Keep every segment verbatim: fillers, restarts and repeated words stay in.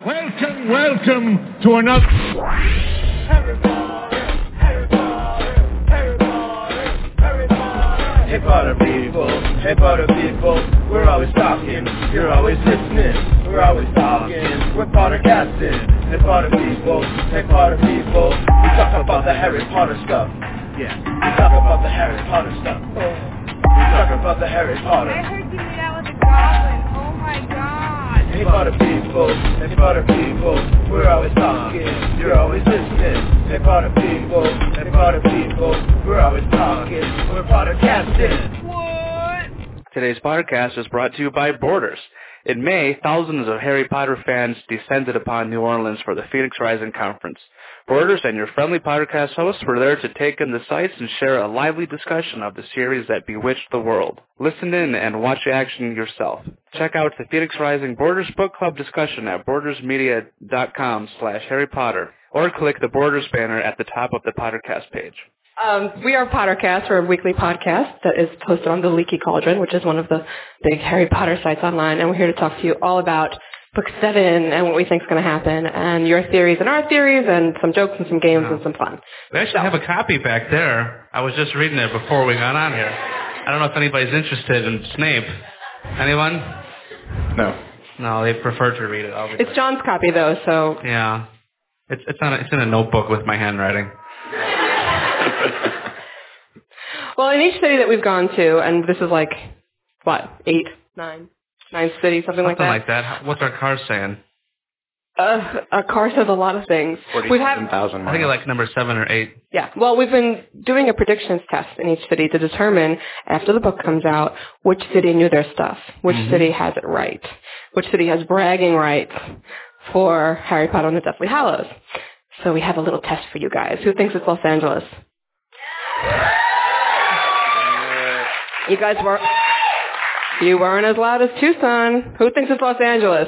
Welcome, welcome to another... Harry Potter, Harry Potter, Harry Potter, Harry Potter. Hey Potter people, hey Potter people, we're always talking, you're always listening, we're always talking, we're Pottercasting. Hey Potter people, hey Potter people, we talk about the Harry Potter stuff. Yeah, we talk about the Harry Potter stuff. Oh. We talk about the Harry Potter. I heard you meet out with a goblin. Oh my god. Hey Potter people, hey Potter people, we're always talking, you're always listening. Hey Potter people, hey Potter people, we're always talking, we're Pottercasting. What? Today's podcast is brought to you by Borders. In May, thousands of Harry Potter fans descended upon New Orleans for the Phoenix Rising Conference. Borders and your friendly Pottercast hosts were there to take in the sights and share a lively discussion of the series that bewitched the world. Listen in and watch action yourself. Check out the Phoenix Rising Borders Book Club discussion at bordersmedia.com slash Harry Potter, or click the Borders banner at the top of the Pottercast page. Um, we are Pottercast. We're a weekly podcast that is posted on the Leaky Cauldron, which is one of the big Harry Potter sites online, and we're here to talk to you all about Book seven and what we think is going to happen, and your theories and our theories, and some jokes and some games yeah. and some fun. We actually so. have a copy back there. I was just reading it before we got on here. I don't know if anybody's interested in Snape. Anyone? No. No, they prefer to read it. Obviously. It's John's copy, though, so... Yeah. It's it's, on a, it's in a notebook with my handwriting. Well, in each city that we've gone to, and this is like, what, eight, nine, nine cities, something, Something like that? like that. What's our car saying? Uh, our car says a lot of things. forty-seven thousand I think it's like number seven or eight. Yeah. Well, we've been doing a predictions test in each city to determine, after the book comes out, which city knew their stuff, which Mm-hmm. city has it right, which city has bragging rights for Harry Potter and the Deathly Hallows. So we have a little test for you guys. Who thinks it's Los Angeles? You guys weren't, you weren't as loud as Tucson. Who thinks it's Los Angeles?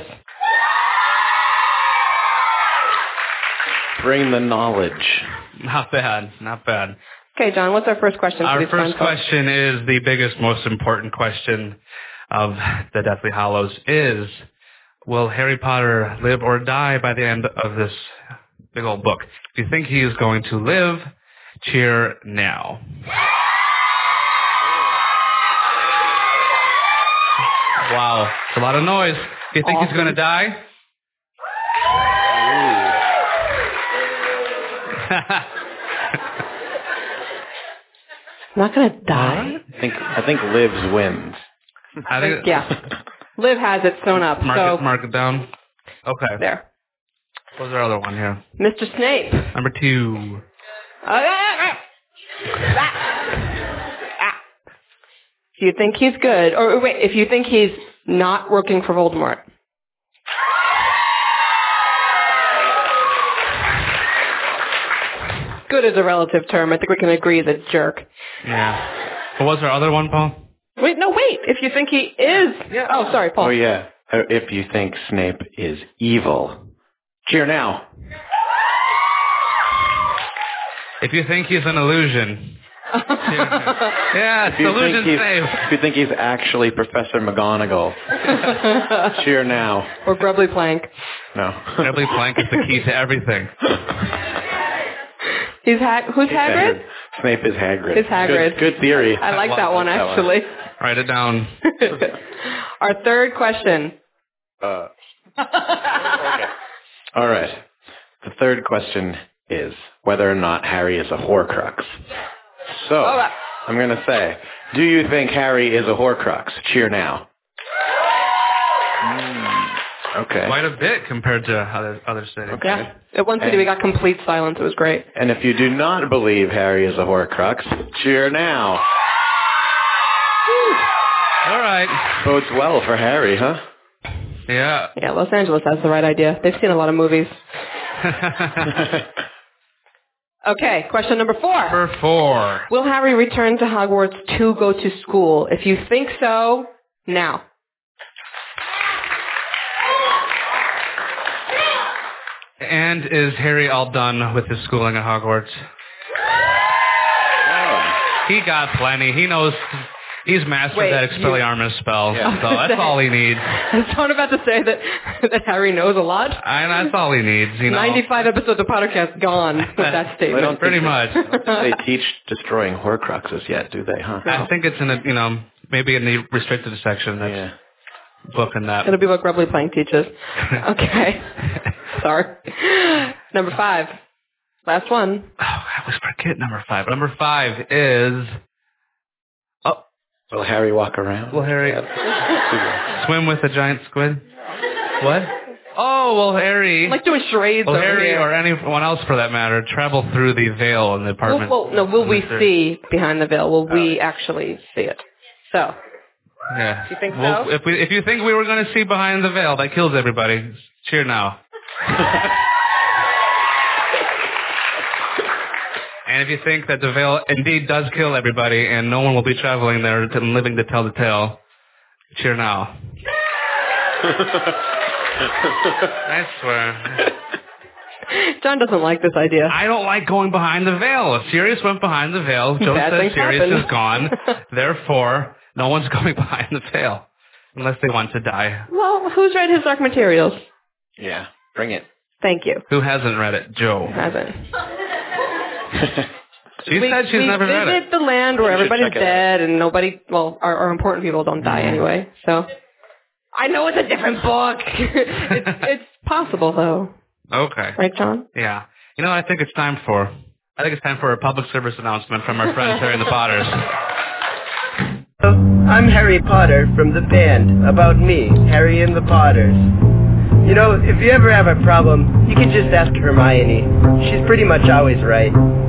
Bring the knowledge. Not bad. Not bad. Okay, John, what's our first question? Our for these first fine folks? question is the biggest, most important question of the Deathly Hallows is, will Harry Potter live or die by the end of this big old book? If you think he is going to live, cheer now. Wow, it's a lot of noise. Do you think Awesome. he's going to die? Not going to die. I think I think lives wins. I think, Yeah. Liv has it sewn up. Mark, so it, mark it down. Okay. there. What was our other one here? Mister Snape. Number two. Ah, ah, ah. Ah. Do you think he's good? Or wait, if you think he's not working for Voldemort. Good is a relative term. I think we can agree he's a jerk. Yeah. What was our other one, Paul? Wait, no, wait. If you think he is... Yeah. Oh, sorry, Paul. Oh, yeah. Uh, If you think Snape is evil, cheer now. If you think he's an illusion. Yeah, it's If you, think illusion he's, Snape. if you think he's actually Professor McGonagall, cheer now. Or Grubbly Plank. No. Every plank is the key to everything. He's ha- Who's Hagrid? Snape is Hagrid. It's Hagrid. Good, good theory. I like that one, that one. actually. Write it down. Our third question. Uh, okay. All right. The third question is whether or not Harry is a Horcrux. So, Oh, that- I'm going to say, do you think Harry is a Horcrux? Cheer now. Mm, okay. Quite a bit compared to other other cities. Okay. Yeah. At one city, we got complete silence. It was great. And if you do not believe Harry is a Horcrux, cheer now. All right. Bodes well for Harry, huh? Yeah. Yeah, Los Angeles has the right idea. They've seen a lot of movies. Okay, question number four. Number four. Will Harry return to Hogwarts to go to school? If you think so, now. And is Harry all done with his schooling at Hogwarts? He got plenty. He knows He's mastered Wait, that Expelliarmus spell, Yeah. so that's all he needs. I was about to say that that Harry knows a lot. And that's all he needs, you know. ninety-five episodes of podcast gone with that statement. don't Pretty think much. they teach destroying Horcruxes yet, do they, huh? I think it's in a, you know, maybe in the restricted section. That's Yeah. book and that. It'll be what Grubbly Playing teaches. Okay. Sorry. Number five. Last one. Oh, I always forget number five. Number five is... Oh, Will Harry walk around? will Harry swim with a giant squid? What? Oh, will Harry... I'm like doing charades Will over Harry, here. or anyone else for that matter, travel through the veil in the apartment? Well, well, no, will we Mister see behind the veil? Will we actually see it? So, Yeah. You think Well, so? If, we, if you think we were going to see behind the veil, that kills everybody. Cheer now. And if you think that the veil indeed does kill everybody and no one will be traveling there to, living to tell the tale, cheer now. I swear. John doesn't like this idea. I don't like going behind the veil. If Sirius went behind the veil, Joe Bad said things Sirius happen. is gone. Therefore, no one's going behind the veil. Unless they want to die. Well, who's read his Dark Materials? Yeah, bring it. Thank you. Who hasn't read it? Joe. Hasn't. She we, said she's we never read visit it. the land where You should everybody's check it out. dead and nobody, well, our, our important people don't die anyway. So, I know it's a different book. it's, it's possible though, Okay. right, John? Yeah. You know what I think it's time for? I think it's time for a public service announcement from our friends Harry and the Potters. I'm Harry Potter from the band. About me, Harry and the Potters. You know, if you ever have a problem, you can just ask Hermione. She's pretty much always right.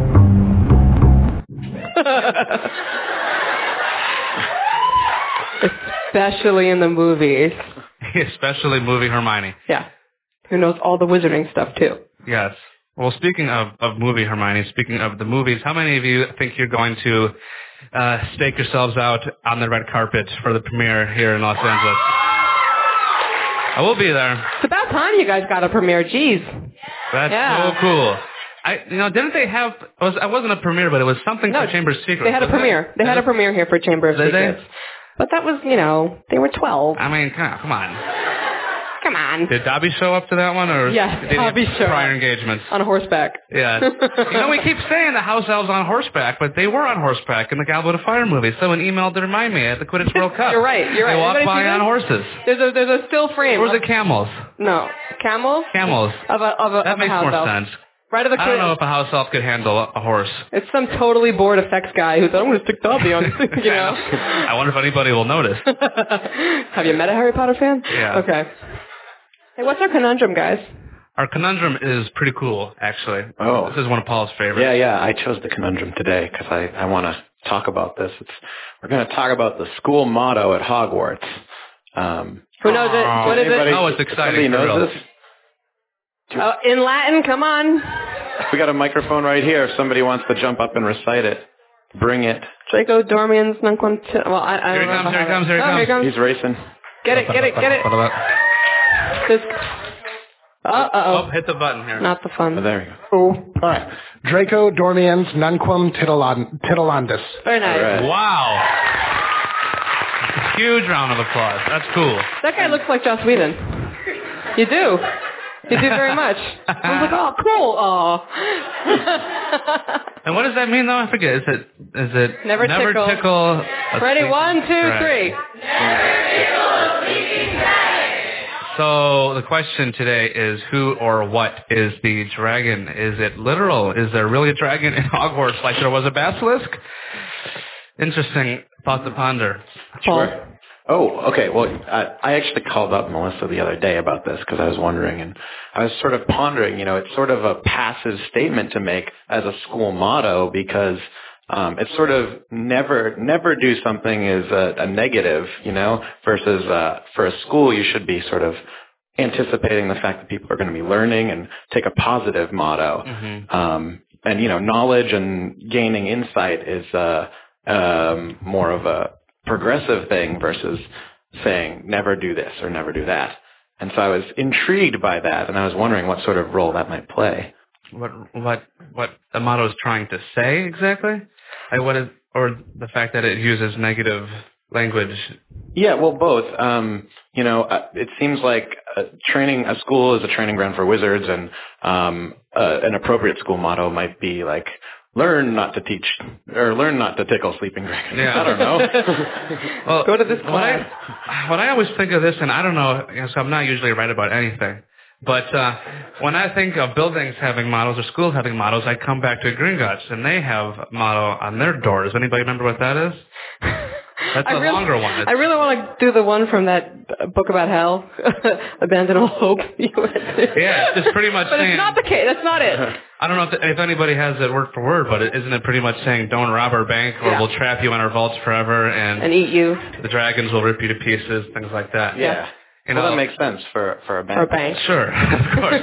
Especially in the movies. Especially movie Hermione. Yeah. Who knows all the wizarding stuff too. Yes. Well, speaking of, of movie Hermione, speaking of the movies, how many of you think you're going to uh, stake yourselves out on the red carpet for the premiere here in Los Angeles? I will be there. It's about time you guys got a premiere. Jeez. That's Yeah. so cool. I, you know, didn't they have? It was, it wasn't a premiere, but it was something No, for Chamber of Secrets. They had a wasn't premiere. it? They had a premiere here for Chamber of Did they? Secrets. But that was, you know, they were twelve. I mean, come on. Come on. Come on. Did Dobby show up to that one, or Yes, did he Dobby have showed prior up. engagements? On a horseback. Yeah. You know, we keep saying the house elves on horseback, but they were on horseback in the Goblet of Fire movie. Someone emailed to remind me at the Quidditch World Cup. You're right, you're right. They walked Anybody by see on this? horses. There's a there's a still frame. Or was of- it camels? No. Camels? Camels. Of a of a, That of makes a house more elf. sense. Right of the I don't know Quidditch. if a house elf could handle a, a horse. It's some totally bored effects guy who thought, I'm going to stick Dobby on, you know. I wonder if anybody will notice. Have you met a Harry Potter fan? Yeah. Okay. Hey, what's our conundrum, guys? Our conundrum is pretty cool, actually. Oh. This is one of Paul's favorites. Yeah, yeah, I chose the conundrum today because I, I want to talk about this. It's, we're going to talk about the school motto at Hogwarts. Um, Who knows it? Oh, What is anybody- it? Oh, it's if exciting, Somebody for knows real. this? Oh, in Latin, come on. We got a microphone right here. If somebody wants to jump up and recite it, bring it. Draco Dormiens Nunquam. Well, I, I Here he don't know comes, here he how comes, here he that- oh, comes. here he comes. He's racing. Get it, get it, get it. This, uh, Oh, uh-oh. hit the button here. Not the Oh, fun. there we go. Oh, all right. Draco Dormiens Nunquam Titilan- Titilandus. Very nice. All right. Wow. Huge round of applause. That's cool. That guy looks like Joss Whedon. You do. You do very much. I was like, oh, cool. Oh. And what does that mean, though? I forget. Is it, is it Never tickle. tickle a Ready? sleep- One, two, Right. three. So the question today is who or what is the dragon? Is it literal? Is there really a dragon in Hogwarts like there was a basilisk? Interesting thought to ponder. Sure. Oh, okay. Well, I, I actually called up Melissa the other day about this because I was wondering, and I was sort of pondering, you know, it's sort of a passive statement to make as a school motto because um, it's sort of never, never do something is a, a negative, you know, versus uh, for a school you should be sort of anticipating the fact that people are going to be learning and take a positive motto. Mm-hmm. Um, and, you know, knowledge and gaining insight is uh, um, more of a progressive thing versus saying never do this or never do that. And so I was intrigued by that, and I was wondering what sort of role that might play. What what what the motto is trying to say exactly? Like what is or the fact that it uses negative language? Yeah, well, both. Um, you know, uh, it seems like uh, training a school is a training ground for wizards, and um, uh, an appropriate school motto might be like, learn not to teach, or learn not to tickle sleeping dragons. Yeah. I don't know. Well, Go to this what class. I, what I always think of this, and I don't know, you know, so I'm not usually right about anything, but uh, when I think of buildings having mottos or schools having mottos, I come back to Gringotts, and they have a motto on their doors. Anybody remember what that is? That's a I really, longer one. It's, I really want to do the one from that book about hell, Abandon All Hope. You went to. Yeah, it's just pretty much but saying... it's not the case. That's not it. I don't know if, if anybody has it word for word, but it, isn't it pretty much saying, don't rob our bank or Yeah. we'll trap you in our vaults forever and, And eat you. the dragons will rip you to pieces, things like that. Yeah. You well, know, that makes sense for, for a bank. For a bank. Sure, of course.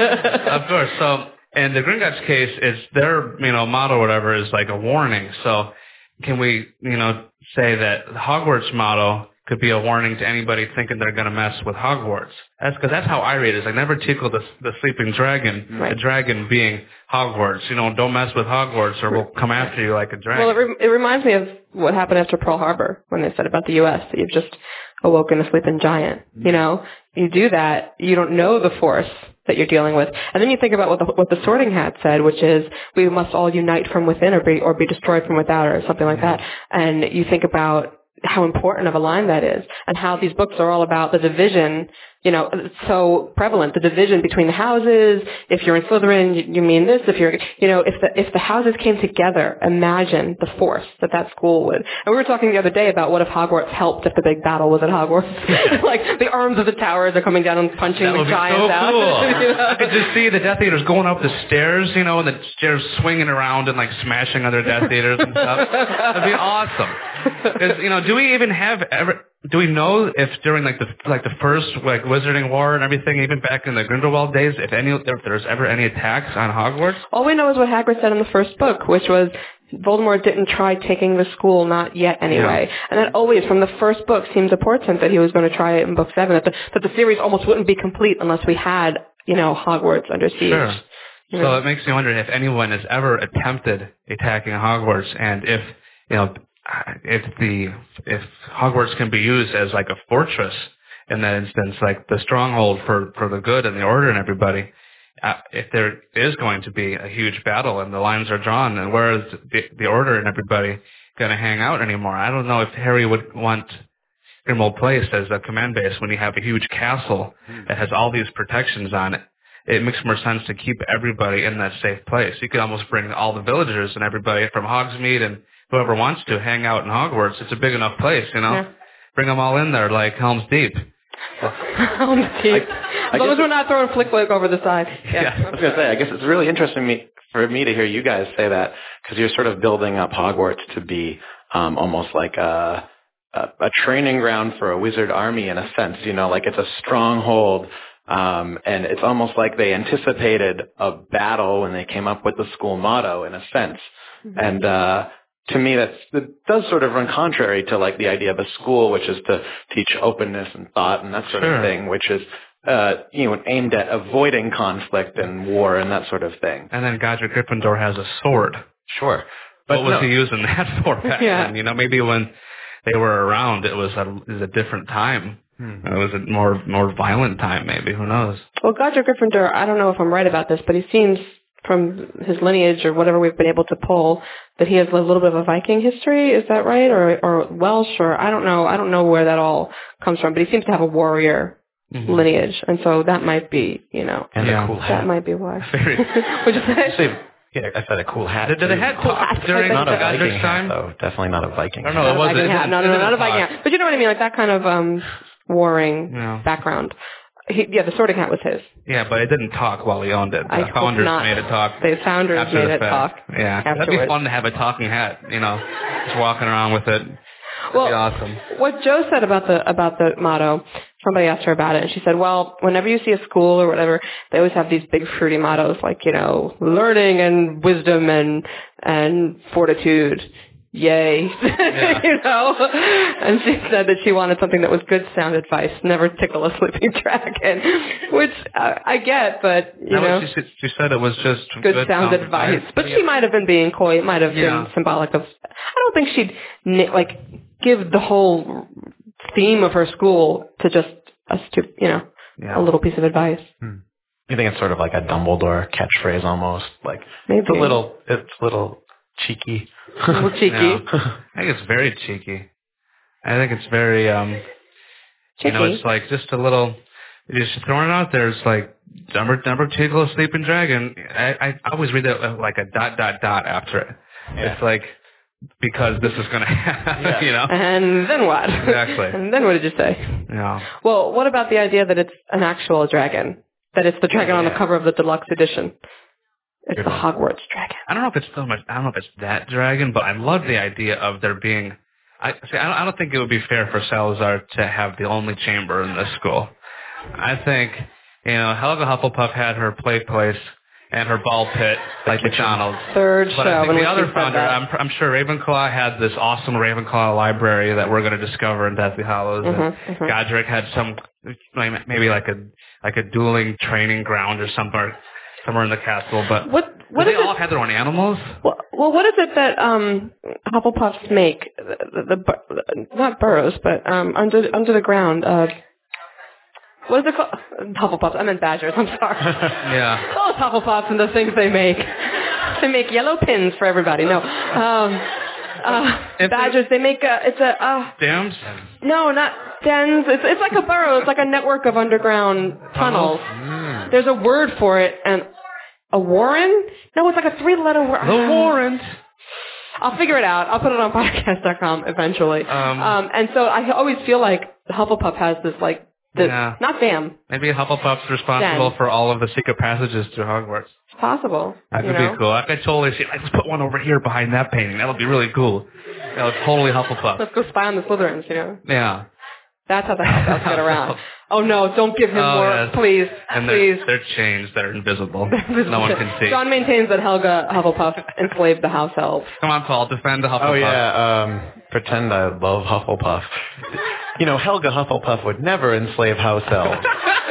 Of course. So, in the Gringotts case, it's their, you know, motto or whatever is like a warning. So, can we, you know, say that the Hogwarts motto could be a warning to anybody thinking they're going to mess with Hogwarts? That's because that's how I read it. Is I never tickle the, the sleeping dragon, Right. the dragon being Hogwarts. You know, don't mess with Hogwarts or we'll come after you like a dragon. Well, it, re- it reminds me of what happened after Pearl Harbor when they said about the U S that you've just awoken a sleeping giant. You know, you do that, you don't know the force that you're dealing with. And then you think about what the, what the Sorting Hat said, which is we must all unite from within or be, or be destroyed from without or something like that. And you think about how important of a line that is and how these books are all about the division, you know, it's so prevalent, the division between the houses. If you're in Slytherin, you, you mean this. If you're, you know, if the, if the houses came together, imagine the force that that school would. And we were talking the other day about what if Hogwarts helped if the big battle was at Hogwarts. Like the arms of the towers are coming down and punching That the would be giants so out. cool. You know? I could just see the Death Eaters going up the stairs, you know, and the stairs swinging around and like smashing other Death Eaters and stuff. That'd be awesome. 'Cause, you know, do we even have ever? Do we know if during like the like the first like Wizarding War and everything, even back in the Grindelwald days, if any if there's ever any attacks on Hogwarts? All we know is what Hagrid said in the first book, which was Voldemort didn't try taking the school, not yet anyway. Yeah. And that always, from the first book, seems a portent that he was going to try it in book seven, that the, that the series almost wouldn't be complete unless we had, you know, Hogwarts under siege. Sure. You So know? it makes me wonder if anyone has ever attempted attacking Hogwarts, and if, you know, if the if Hogwarts can be used as like a fortress in that instance, like the stronghold for, for the good and the order and everybody, uh, if there is going to be a huge battle and the lines are drawn, and where is the, the order and everybody going to hang out anymore? I don't know if Harry would want Grimmauld Place as a command base when you have a huge castle that has all these protections on it. It makes more sense to keep everybody in that safe place. You could almost bring all the villagers and everybody from Hogsmeade and whoever wants to hang out in Hogwarts. It's a big enough place, you know. Yeah. Bring them all in there like Helm's Deep. Helm's Deep. I, I as long as we're not throwing Flick Flick over the side. Yeah. Yeah. I was going to say, I guess it's really interesting me, for me to hear you guys say that, because you're sort of building up Hogwarts to be um, almost like a, a, a training ground for a wizard army in a sense, you know, like it's a stronghold. Um, and it's almost like they anticipated a battle when they came up with the school motto, in a sense. Mm-hmm. And uh, to me, that's, that does sort of run contrary to like the idea of a school, which is to teach openness and thought and that sort Sure. of thing, which is uh, you know aimed at avoiding conflict and war and that sort of thing. And then Godric Gryffindor has a sword. Sure, but What was no. he using that for back Yeah. then? You know, maybe when they were around, it was a, it was a different time. Hmm. It was a more more violent time, maybe. Who knows? Well, Godric Gryffindor, I don't know if I'm right about this, but he seems from his lineage or whatever we've been able to pull that he has a little bit of a Viking history. Is that right? Or or Welsh? Or I don't know. I don't know where that all comes from, but he seems to have a warrior mm-hmm. lineage. And so that might be, you know, And yeah. a cool hat. that might be why. Very. What'd you say? Say, yeah, I said a cool hat. Did, did the too. hat Cool talk hat. during Not a Godric's Viking time? hat, though. Definitely not a Viking. I don't know. hat. It wasn't. Viking It hat. didn't- No, it no, no, didn't not a talk. Viking hat. But you know what I mean? Like that kind of um, warring Yeah. background. He, yeah, the Sorting Hat was his. Yeah, but it didn't talk while he owned it. The I hope founders not. made it talk. The founders after made the it fact. talk. Yeah, that'd be afterwards. fun to have a talking hat. You know, just walking around with it. That'd Well, be awesome. What Jo said about the about the motto, somebody asked her about it, and she said, well, whenever you see a school or whatever, they always have these big fruity mottos like, you know, learning and wisdom and and fortitude. yay, Yeah. you know. And she said that she wanted something that was good sound advice, never tickle a sleeping dragon, which uh, I get, but you That know, was- she, said- she said it was just good, sound, advice. But she might have been being coy. It might have Yeah. been symbolic of. I don't think she'd ni- like give the whole theme of her school to just a stu- you know, Yeah. a little piece of advice. Hmm. You think it's sort of like a Dumbledore catchphrase almost? Like, Maybe. it's a little, it's a little cheeky. A little cheeky. Yeah. I think it's very cheeky. I think it's very, um, you know, Cheeky. it's like just a little, you're just throwing it out there. It's like, number, number tickle a sleeping dragon. I, I always read that like a dot, dot, dot after it. Yeah. It's like, because this is going to happen, Yeah. you know? And then what? Exactly. And then what did you say? Yeah. Well, what about the idea that it's an actual dragon? That it's the dragon on the Yeah. cover of the deluxe edition? It's Good the one. Hogwarts dragon. I don't know if it's so much, I don't know if it's that dragon, but I love the idea of there being, I see, I don't, I don't think it would be fair for Salazar to have the only chamber in this school. I think, you know, Helga Hufflepuff had her play place and her ball pit like McDonald's. Third But show I think in the which other you said founder, that. I'm, I'm sure Ravenclaw had this awesome Ravenclaw library that we're going to discover in Deathly Hallows. Mhm, and mhm. Godric had some, like, maybe like a like a dueling training ground or somewhere somewhere in the castle. But What what they is all it? had their own animals. Well, well, what is it that um, Hufflepuffs make? The, the, the bur- not burrows, but um, under under the ground. Uh, what is it called? Hufflepuffs. I meant badgers. I'm sorry. Yeah. Those Hufflepuffs and the things they make. They make yellow pins for everybody. No. Um, uh, If badgers. They make a. It's a. Uh, Dams. no, not dens. It's it's like a burrow. It's like a network of underground tunnels. Mm. There's a word for it, and a warren? No, it's like a three-letter word. The warrant. I'll figure it out. I'll put it on podcast dot com eventually. Um, Um, and so I always feel like Hufflepuff has this, like, this, Yeah. not dam. Maybe Hufflepuff's responsible Den. for all of the secret passages to Hogwarts. It's possible. That you could know? be cool. I could totally see. Let's put one over here behind that painting. That'll be really cool. That'll totally Hufflepuff. Let's go spy on the Slytherins, you know? Yeah. That's how the Hufflepuffs get around. Oh, no, don't give him Oh, more, yes. please. And please. they're, they're chains that are invisible. No one can see. John maintains that Helga Hufflepuff enslaved the house elves. Come on, Paul. Defend the Hufflepuff. Oh yeah, um, pretend I love Hufflepuff. You know, Helga Hufflepuff would never enslave house elves.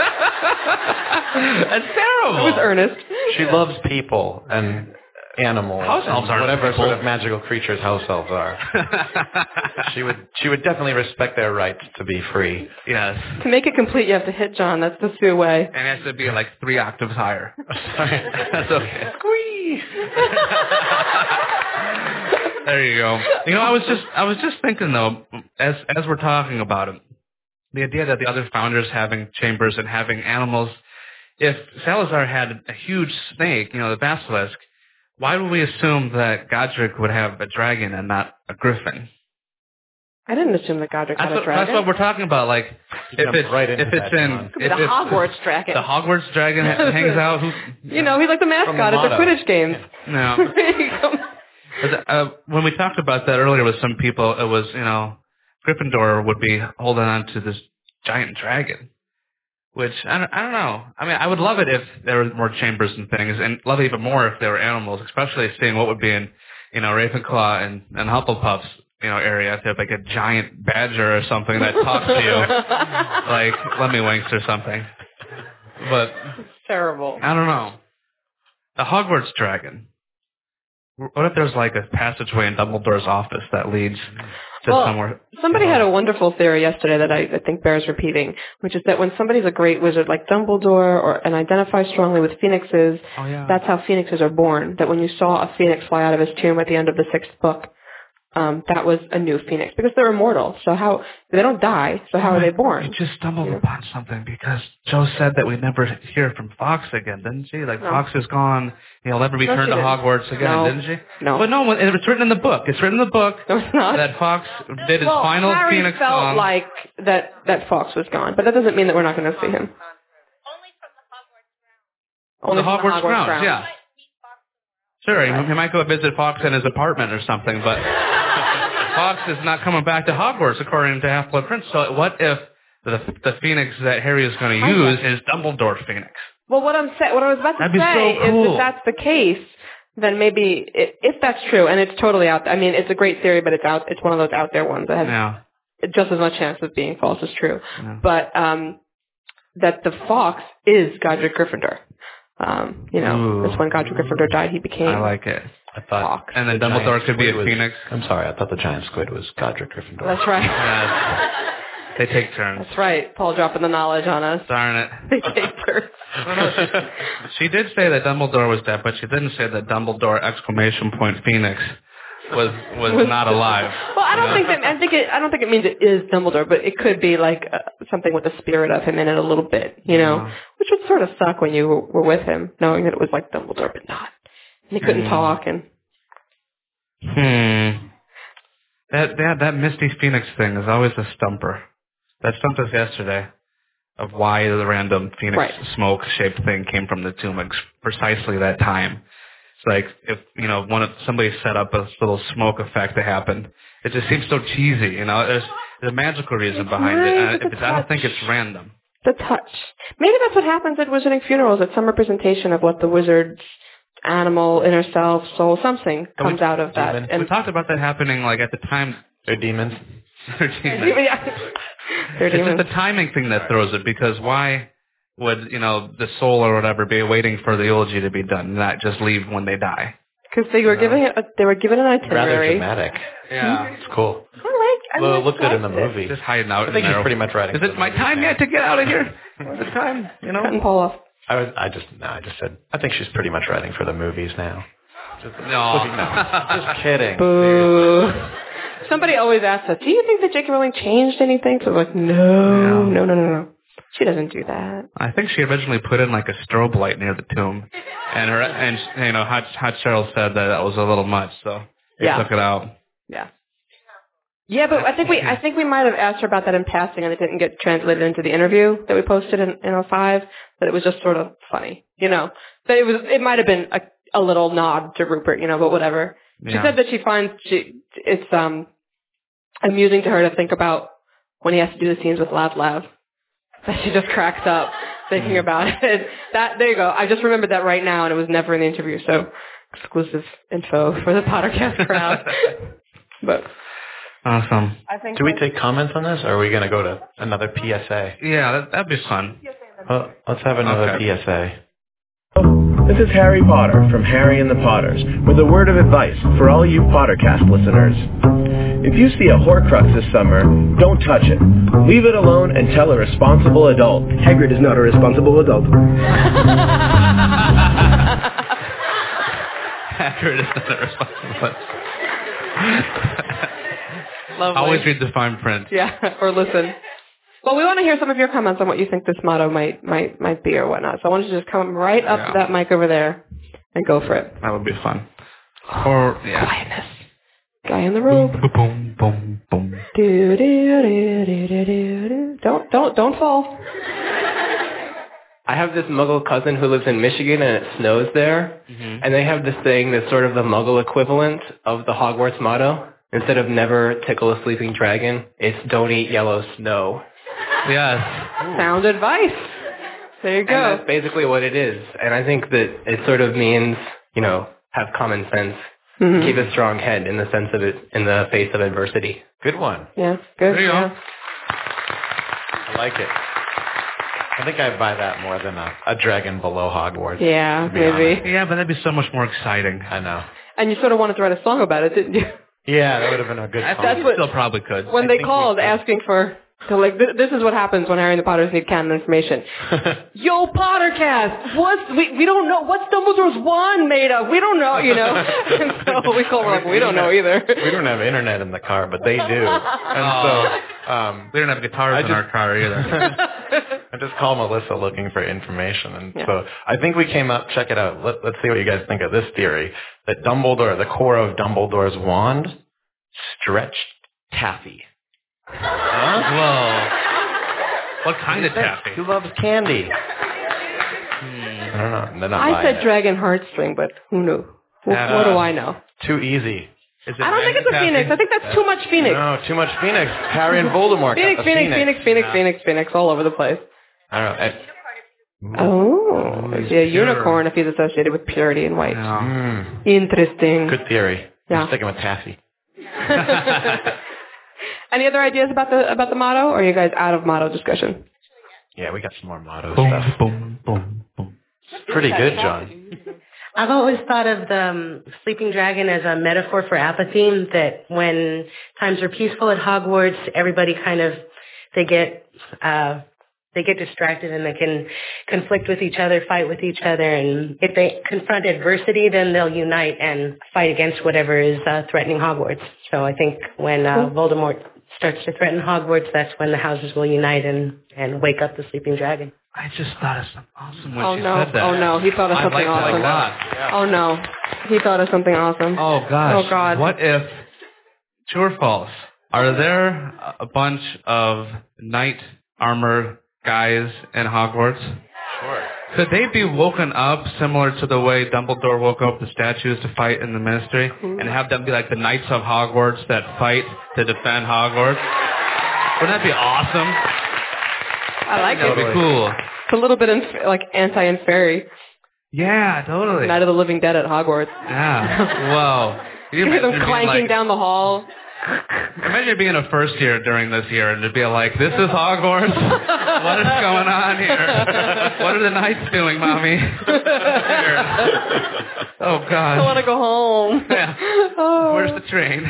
That's terrible. It was earnest. She loves people and animals. House and elves aren't whatever people. sort of magical creatures house elves are. She would she would definitely respect their rights to be free. Yes. To make it complete, you have to hit John. That's the Sue way. And it has to be like three octaves higher. Sorry. That's okay. Squee. There you go. You know, I was just I was just thinking though, as as we're talking about it, the idea that the other founders having chambers and having animals, if Salazar had a huge snake, you know, the basilisk, why would we assume that Godric would have a dragon and not a griffin? I didn't assume that Godric That's had a what, dragon. that's what we're talking about. Like, if jumped it's right into if it's that, in John. Could be if the it's Hogwarts dragon. the Hogwarts dragon ha- hangs out. Who, You know, he's like the From the mascot at the motto. Quidditch games. no. He comes- Uh, when we talked about that earlier with some people, it was, you know, Gryffindor would be holding on to this giant dragon, which I don't, I don't know. I mean, I would love it if there were more chambers and things, and love it even more if there were animals, especially seeing what would be in, you know, Ravenclaw and, and Hufflepuff's, you know, area. If they have like a giant badger or something that talks to you, like Lemmy-Winks or something. But It's terrible. I don't know. The Hogwarts dragon. What if there's like a passageway in Dumbledore's office that leads to Well, somewhere? Somebody had a wonderful theory yesterday that I, I think bears repeating, which is that when somebody's a great wizard like Dumbledore or and identifies strongly with phoenixes, Oh, yeah. that's how phoenixes are born. That when you saw a phoenix fly out of his tomb at the end of the sixth book, um, that was a new phoenix because they're immortal. So how they don't die. So how are they born? We just stumbled upon something because Joe said that we'd never hear from Fox again, didn't she? Like, No. Fox is gone. He'll never No, return she to didn't. Hogwarts again, No. didn't she? No. But no, it's written in the book. It's written in the book No, it's not. that Fox did his well, final Harry Phoenix felt song. like that that Fox was gone, but that doesn't mean that we're not going to see him. Oh, the Only from Hogwarts, grounds, yeah. Sure, he, he might go visit Fox in his apartment or something, but Fox is not coming back to Hogwarts, according to Half-Blood Prince. So what if the the Phoenix that Harry is going to use is Dumbledore Phoenix? Well, what I'm saying, what I was about to That'd be say so cool. is if that's the case, then maybe it, if that's true, and it's totally out there. I mean, it's a great theory, but it's out. It's one of those out there ones that has Yeah. just as much chance of being false as true. Yeah. But um, that the fox is Godric Gryffindor. Um, you know, Ooh. that's when Godric Gryffindor died. He became. I like it. I thought. Fox. And then the Dumbledore giant could be a squid was- phoenix. I'm sorry, I thought the giant squid was Godric Gryffindor. That's right. Yeah. They take turns. That's right. Paul dropping the knowledge on us. Darn it. They take turns. She did say that Dumbledore was dead, but she didn't say that Dumbledore exclamation point Phoenix was was not alive. Well, I don't think that. I think it. I don't think it means it is Dumbledore, but it could be like uh, something with the spirit of him in it a little bit, you know, Yeah. which would sort of suck when you were, were with him, knowing that it was like Dumbledore, but not. And he couldn't Mm. talk, and Hmm. That that that Misty Phoenix thing is always a stumper. That stumped us yesterday of why the random Phoenix Right. smoke shaped thing came from the tomb at precisely that time. It's like if you know one of somebody set up a little smoke effect to happen. It just seems so cheesy, you know. There's there's a magical reason It's behind nice, it. And it's a if it's, I don't touch. think it's random. the touch. Maybe that's what happens at wizarding funerals. It's some representation of what the wizard's animal, inner self, soul, something comes out of that. demon. we talked about that happening like at the time. They're demons. They're demons. They're It's demons. just the timing thing that throws it, because why would, you know, the soul or whatever be waiting for the eulogy to be done, not just leave when they die? Because they were giving it, a, they were given an Rather itinerary. dramatic. Yeah. It's cool. I like. I Well, it like looked good in the liked it. movie. Just hiding out I think in he's there. pretty much writing. Is for it the my movie time now. yet to get out of here? Is it time? You know? Cutting Paul off. I was. I just. No, I just said. I think she's pretty much writing for the movies now. Just, No. no, just kidding. Boo. Somebody always asks us, do you think that J K Rowling changed anything? So I'm like, no, no, no, no, no. She doesn't do that. I think she originally put in like a strobe light near the tomb, and her and you know, Hot Hot Cheryl said that that was a little much, so they Yeah. took it out. Yeah. Yeah, but I think we I think we might have asked her about that in passing, and it didn't get translated into the interview that we posted in, in oh five. But it was just sort of funny, you know. But it was it might have been a, a little nod to Rupert, you know. But whatever. She Yeah. said that she finds she it's um amusing to her to think about when he has to do the scenes with Lav Lav. That she just cracks up thinking about it. That there you go. I just remembered that right now, and it was never in the interview. So exclusive info for the Pottercast crowd. But Awesome. I think Do we that- take comments on this, or are we going to go to another P S A? Yeah, that, that'd be fun. Well, let's have another Okay. P S A. This is Harry Potter from Harry and the Potters with a word of advice for all you Pottercast listeners. If you see a Horcrux this summer, don't touch it. Leave it alone and tell a responsible adult. Hagrid is not a responsible adult. Accurate is not responsible. Lovely. Always read the fine print. Yeah, or listen. Well, we want to hear some of your comments on what you think this motto might might might be or whatnot. So I want you to just come right up Yeah. to that mic over there and go for it. That would be fun. Or yeah. Quietness. Guy in the robe. Boom, boom, boom, boom. Do, do, do, do, do, do, do. Don't don't don't fall. I have this Muggle cousin who lives in Michigan, and it snows there. Mm-hmm. And they have this thing that's sort of the Muggle equivalent of the Hogwarts motto. Instead of never tickle a sleeping dragon, it's don't eat yellow snow. Yes. Sound advice. There you And go. that's basically what it is. And I think that it sort of means, you know, have common sense. Mhm. Keep a strong head in the sense of it, in the face of adversity. Good one. Yeah, good. There you yeah. go. I like it. I think I'd buy that more than a, a dragon below Hogwarts. Yeah, to be maybe. honest. Yeah, but that'd be so much more exciting. I know. And you sort of wanted to write a song about it, didn't you? Yeah, that would have been a good I song. think we still probably could. When I they think we called could. asking for, so like, th- this is what happens when Harry and the Potters need canon information. Yo, Pottercast, what's, we, we don't know, what's Dumbledore's wand made of? We don't know, you know? And so we call, we're like, we don't know either. We don't have internet in the car, but they do. And so um, We don't have guitars I in just- our car either. I just call Melissa looking for information. And Yeah. so I think we came up, check it out. Let, let's see what you guys think of this theory, that Dumbledore, the core of Dumbledore's wand, stretched taffy. Whoa. What kind of taffy? Who loves candy? I don't know. They're not I buying said it. dragon heartstring, but who knew? What, Uh, what do I know? Too easy. Is it I don't think it's a taffy? phoenix. I think that's too much phoenix. No, too much Phoenix. Harry and Voldemort Phoenix, got the Phoenix, Phoenix, Phoenix, Yeah. Phoenix, Phoenix, all over the place. I don't know. I- Oh. Or is he a pure. unicorn if he's associated with purity and white? Yeah. Mm. Interesting. Good theory. Yeah. I'm sticking with Taffy. Any other ideas about the about the motto, or are you guys out of motto discussion? Yeah, we got some more motto Boom, stuff. boom, boom, boom. Pretty good, John. I've always thought of the um, sleeping dragon as a metaphor for apathy, that when times are peaceful at Hogwarts, everybody kind of, they get, uh, they get distracted and they can conflict with each other, fight with each other, and if they confront adversity, then they'll unite and fight against whatever is uh, threatening Hogwarts. So I think when uh, Voldemort starts to threaten Hogwarts, that's when the houses will unite and, and wake up the sleeping dragon. I just thought of something awesome when Oh she no! said that. Oh no! He thought of I something like that awesome. a lot. Oh no! He thought of something awesome. Oh gosh. Oh god. What if, true or false, are there a bunch of knight armor guys in Hogwarts? Sure. Could they be woken up similar to the way Dumbledore woke up the statues to fight in the Ministry, and have them be like the Knights of Hogwarts that fight to defend Hogwarts? Wouldn't that be awesome? I like That would it. be cool. It's a little bit inf- like anti-inferi. Yeah, totally. Night of the Living Dead at Hogwarts. Yeah. Whoa. Can you You hear them imagine being clanking like, down the hall. Imagine being a first year during this year and to be like, this is Hogwarts? What is going on here? What are the knights doing, Mommy? Weird. Oh, God. I want to go home. Yeah. Oh. Where's the train?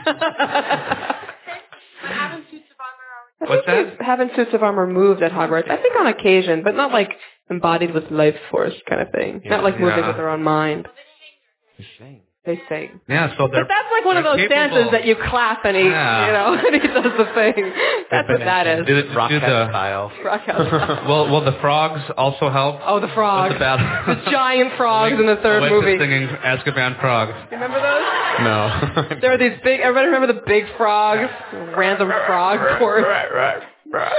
I What's think that? they've- Having suits of armor moved at Hogwarts. I think on occasion, but not like embodied with life force kind of thing. Yeah. Not like moving Yeah. with their own mind. Insane. They sing. Yeah, so they're... But that's like one of they're those capable. dances that you clap and he, Yeah. you know, and he does the thing. That's what that is. Do, do Rock the, style. Rock house. will, will the frogs also help? Oh, the frogs. With the battle? The giant frogs in the third Alexa movie. singing Azkaban frogs. You remember those? No. There were these big, everybody remember the big frogs? Random frog chorus. Right, right, right.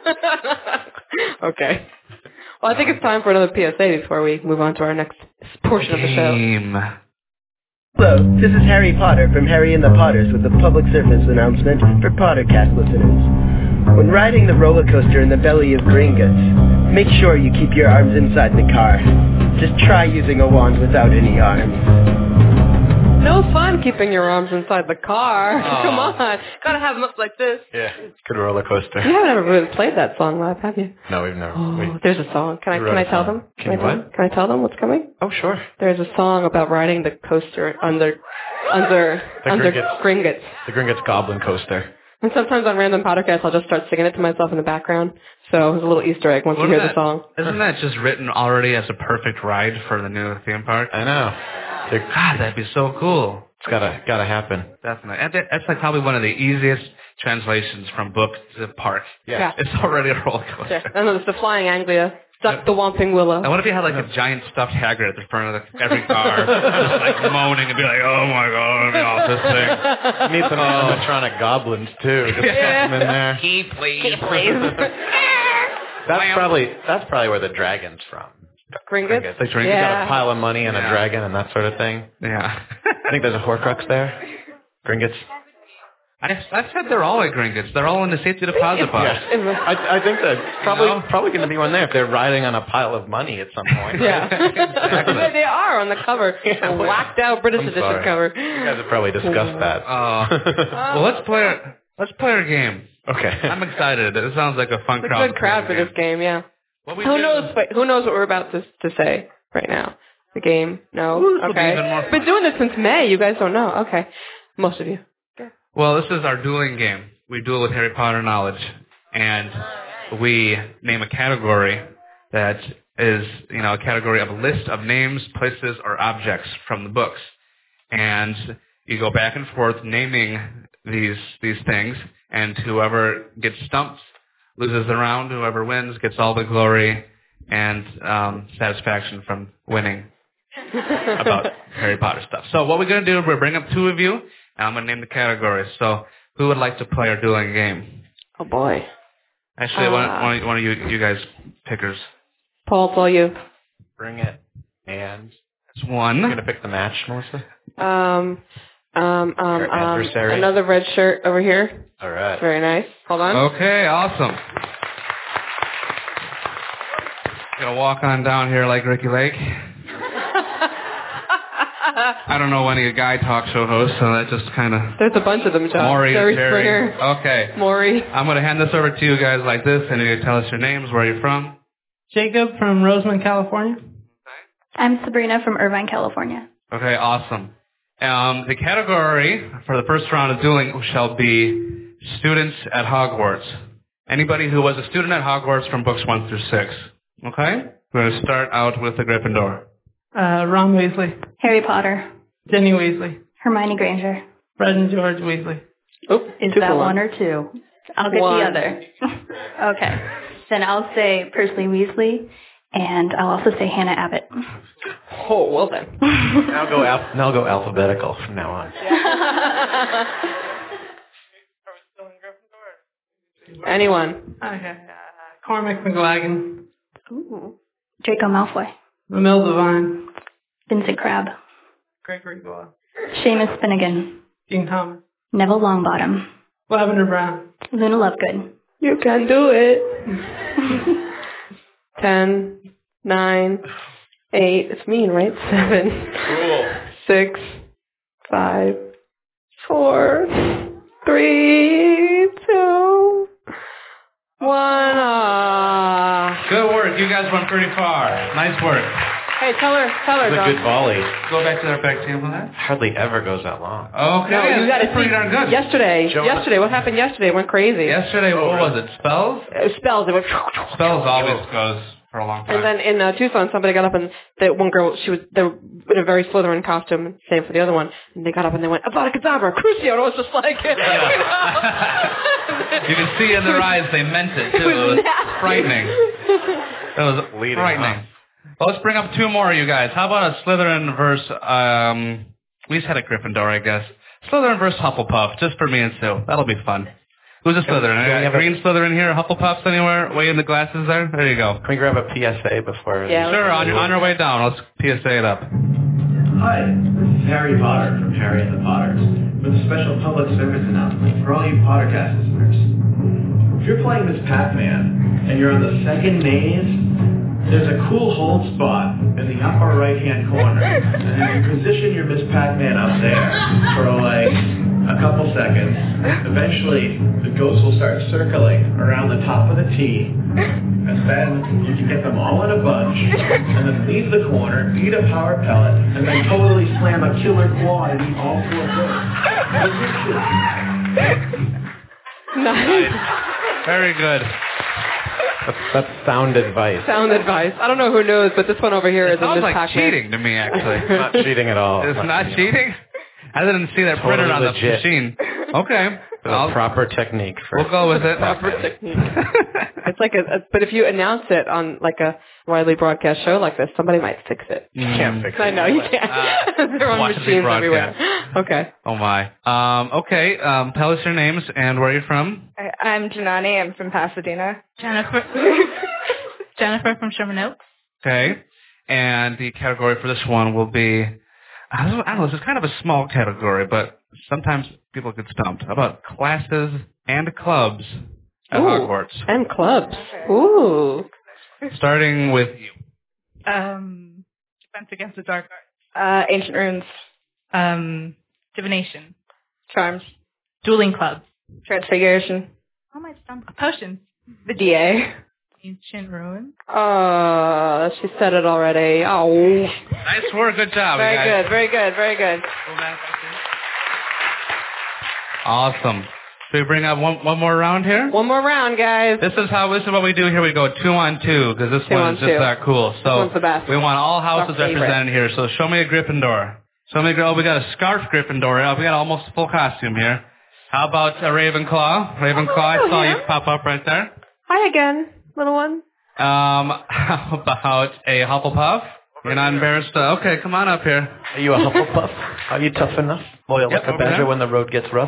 Okay. Well, I think it's time for another P S A before we move on to our next portion of the show. Game. Hello, this is Harry Potter from Harry and the Potters with a public service announcement for Pottercast listeners. When riding the roller coaster in the belly of Gringotts, make sure you keep your arms inside the car. Just try using a wand without any arms. No fun keeping your arms inside the car. Aw. Come on. Gotta have them up like this. Yeah, good roller coaster. You haven't ever really played that song live, have you? No, we've never. Oh, Wait. there's a song. Can I You can wrote I a tell song. them? Can I you tell what? them? Can I tell them what's coming? Oh, sure. There's a song about riding the coaster under under The under Gringotts. Gringotts. The Gringotts Goblin Coaster. And sometimes on random podcasts, I'll just start singing it to myself in the background. So it's a little Easter egg once you Wouldn't hear the that- song. Isn't that just written already as a perfect ride for the new theme park? I know. They're- God, that'd be so cool. It's gotta gotta happen. Definitely. And that- that's like probably one of the easiest translations from book to park. Yeah. It's already a roller Yeah. coaster. And then it's the Flying Anglia, Duck the Whomping Willow. And what if you had like a giant stuffed Hagrid at the front of the, every car, just like moaning and be like, oh my god, let me off this thing. Need some animatronic goblins too. Just Yeah. put them in there. Key, please. That's probably that's probably where the dragon's from. Gringotts? They drink. Yeah. Got a pile of money and Yeah. a dragon and that sort of thing. Yeah. I think there's a Horcrux there. Gringotts. I, I said they're all at Gringotts. They're all in the safety deposit box. Yeah. I, I think that's probably know? probably going to be one there if they're riding on a pile of money at some point. Yeah. Exactly. They- they are on the cover. Yeah, A well, whacked out British I'm edition sorry. cover. You guys have probably discussed that. Uh, well, let's play. Our, let's play our game. Okay. I'm excited. It sounds like a fun It's a crowd. good crowd for this game, yeah. What we Who do- knows? Wait, who knows what we're about to to say right now? The game? No. Ooh, this will be Okay. even more We've been fun. doing this since May. You guys don't know. Okay. Most of you. Well, this is our dueling game. We duel with Harry Potter knowledge, and we name a category that is, you know, a category of a list of names, places, or objects from the books. And you go back and forth naming these these things, and whoever gets stumped loses the round. Whoever wins gets all the glory and um, satisfaction from winning about Harry Potter stuff. So what we're going to do, we're bring up two of you, and I'm going to name the categories. So who would like to play our dueling game? Oh boy. Actually, Uh, one, one, one of you, you guys pickers. Paul, it's all you. Bring it. And It's one. you're going to pick the match, Melissa? Um, um, um, Your um, adversary. another red shirt over here. All right. Very nice. Hold on. Okay, awesome. gonna walk on down here like Ricky Lake. I don't know any guy talk show hosts, so that just kind of... There's a bunch of them, John. Maury, Jerry Jerry. Springer. Okay. Maury. I'm going to hand this over to you guys like this, and you can tell us your names, where you're from. Jacob from Roseman, California. I'm Sabrina from Irvine, California. Okay, awesome. Um, the category for the first round of dueling shall be students at Hogwarts. Anybody who was a student at Hogwarts from books one through six. Okay? We're going to start out with the Gryffindor. Uh, Ron Weasley. Harry Potter. Jenny Weasley. Hermione Granger. Fred and George Weasley. Oh, Is two that for one or two? I'll get One. the other. Okay. Then I'll say Percy Weasley, and I'll also say Hannah Abbott. Oh, well then. I'll go al- I'll go alphabetical from now on. Anyone? Okay. Uh, Cormac McLagan. Ooh. Draco Malfoy. Ramil Devine. Vincent Crabbe. Gregory Goyle. Seamus Finnegan. Dean Thomas. Neville Longbottom. Lavender Brown. Luna Lovegood. You can do it. Ten, nine, eight. It's mean, right? Seven. Cool. Six, five, four, three, two, one. Ah. Good work. You guys went pretty far. Nice work. Hey, tell her, tell her, It's a John. good volley. Go back to their back table there. Hardly ever goes that long. Okay. No, you got that's to pretty see. darn good. Yesterday, Jonah. yesterday, what happened yesterday? It went crazy. Yesterday, what was it? Spells? Uh, spells. It went. Spells always goes for a long time. And then in uh, Tucson, somebody got up and the one girl, she was they were in a very Slytherin costume, same for the other one, and they got up and they went, Avada Kedavra, Crucio, and it was just like, you know. You can see in their eyes they meant it, too. It was It was nasty. frightening. It was Leading frightening. off. Well, let's bring up two more, you guys. How about a Slytherin versus, um, we just had a Gryffindor, I guess. Slytherin versus Hufflepuff, just for me and Sue. That'll be fun. Who's a Slytherin? Can we A have a- green Slytherin here? Hufflepuffs anywhere? Way in the glasses there? There you go. Can we grab a P S A before? Yeah, Sure, on your, on your way down. Let's P S A it up. Hi, this is Harry Potter from Harry and the Potters with a special public service announcement for all you Pottercast listeners. If you're playing Miss Pac-Man and you're on the second maze, there's a cool hold spot in the upper right-hand corner, and you position your Miss Pac-Man up there for like a couple seconds. Eventually, the ghost will start circling around the top of the T, and then you can get them all in a bunch, and then leave the corner, eat a power pellet, and then totally slam a killer quad and eat all four ghosts. Nice. Very good. That's, that's sound advice. Sound advice. I don't know who knows, but this one over here It is a sounds Miss like Pac-Man. cheating to me, actually. Not cheating at all. It's not cheating? I didn't see that Totally printed on the legit. machine. Okay. The I'll- proper technique for We'll go with it. Proper technique. It's like a, a, but if you announce it on like a widely broadcast show like this, somebody might fix it. You can't fix it. I know you can't. Uh, They're on widely machines broadcast. everywhere. Okay. Oh my. Um, okay. Um, tell us your names and where you're from. I, I'm Janani. I'm from Pasadena. Jennifer. Jennifer from Sherman Oaks. Okay. And the category for this one will be, I don't, I don't know, this is kind of a small category, but sometimes people get stumped. How about classes and clubs at Ooh. Hogwarts? And clubs. Ooh. Starting with you. Um, Defense Against the Dark Arts. Uh, Ancient Runes. Um, Divination. Charms. Dueling Club. Transfiguration. How am I stumped? Potions. The D A. Ancient Ruins. Uh, she said it already. Oh. Nice work. Good job, Very you guys. good, very good, very good. Awesome. Should we bring up one, one more round here? One more round, guys. This is how this is what we do here. We go two on two because this Two one on is just two. that cool. This So one's the best. we want all houses Our favorite. represented here. So show me a Gryffindor. Show me a girl. We got a scarf Gryffindor. Oh, we got almost a full costume here. How about a Ravenclaw? Ravenclaw, I saw you pop up right there. Hi again, little one. Um, how about a Hufflepuff? You're not embarrassed? Uh, okay, come on up here. Are you a Hufflepuff? Are you tough enough? Loyal Yep, like a over badger there. when the road gets rough?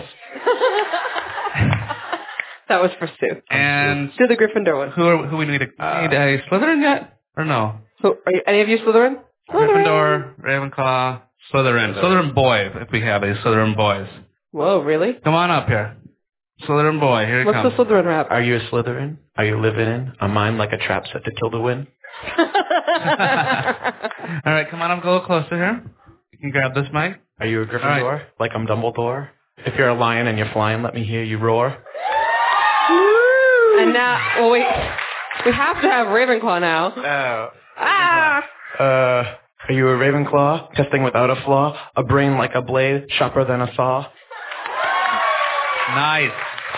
That was for Sue. And Do the Gryffindor one. who are, who we need? A, Uh, need a Slytherin yet? Or no? So, are you, any of you Slytherin? Gryffindor, Ravenclaw, Slytherin. Slytherin boy, if we have any Slytherin boys. Whoa, really? Come on up here. Slytherin boy, here he What's comes. the Slytherin rap? Are you a Slytherin? Are you living in? A mind like a trap set to kill to win? All right, come on up a little closer here. You can grab this mic. Are you a Gryffindor? Right. Like I'm Dumbledore? If you're a lion and you're flying, let me hear you roar. And now, well, we, we have to have Ravenclaw now. Oh. Ah! Uh, are you a Ravenclaw? Testing without a flaw? A brain like a blade, sharper than a saw? Nice.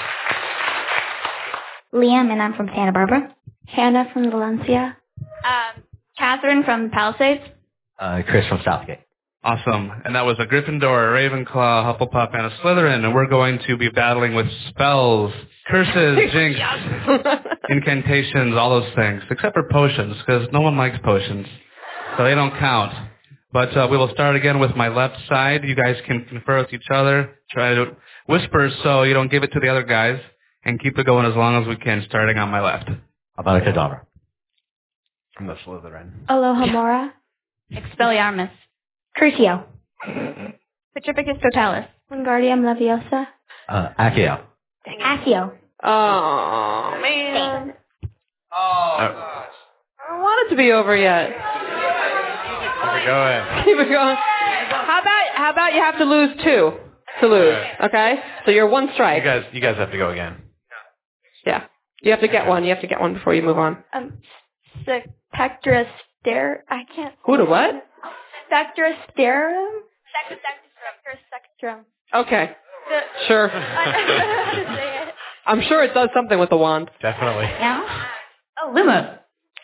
Liam, and I'm from Santa Barbara. Hannah from Valencia. Um, Catherine from Palisades. Uh, Chris from Southgate. Awesome. And that was a Gryffindor, a Ravenclaw, a Hufflepuff, and a Slytherin. And we're going to be battling with spells, curses, jinx, incantations, all those things. Except for potions, because no one likes potions. So they don't count. But uh, we will start again with my left side. You guys can confer with each other. Try to whisper so you don't give it to the other guys. And keep it going as long as we can, starting on my left. Avada Kedavra. From the Slytherin. Alohomora. Expelliarmus. Crucio. Petrificus Totalis. Wingardium Leviosa. Uh, Accio. Accio. Oh, man. Oh, gosh. I don't want it to be over yet. Keep it going. Keep it going. How about, how about you have to lose two to lose, okay? So you're one strike. You guys, you guys have to go again. Yeah. You have to get one. You have to get one before you move on. Um, Spectra Stare. I can't. Who to what? Spectra Starum? Spectrum. Okay. Sure. I'm sure it does something with the wand. Definitely. Yeah. Oh, Lumos.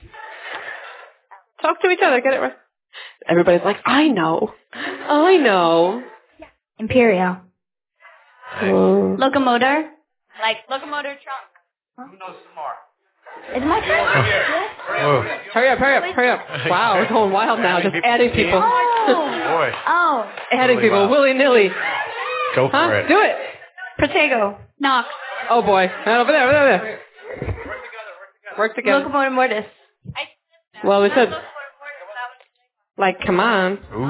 Talk to each other. Get it right. Everybody's like, I know. I know. Imperial. Um, Locomotor. Like locomotor trunk. Who knows some more? Is my turn? Whoa. Hurry up, hurry up, hurry up. Wow, we're going wild now. Just adding people. Oh. Boy. Oh. Adding Really people, wild. willy-nilly. Go for Huh? it. Do it. Protego. Knox. Oh, boy. Right over there, over there, over there. Work together. Locomotor mortis. Well, we said, like, come on. Ooh.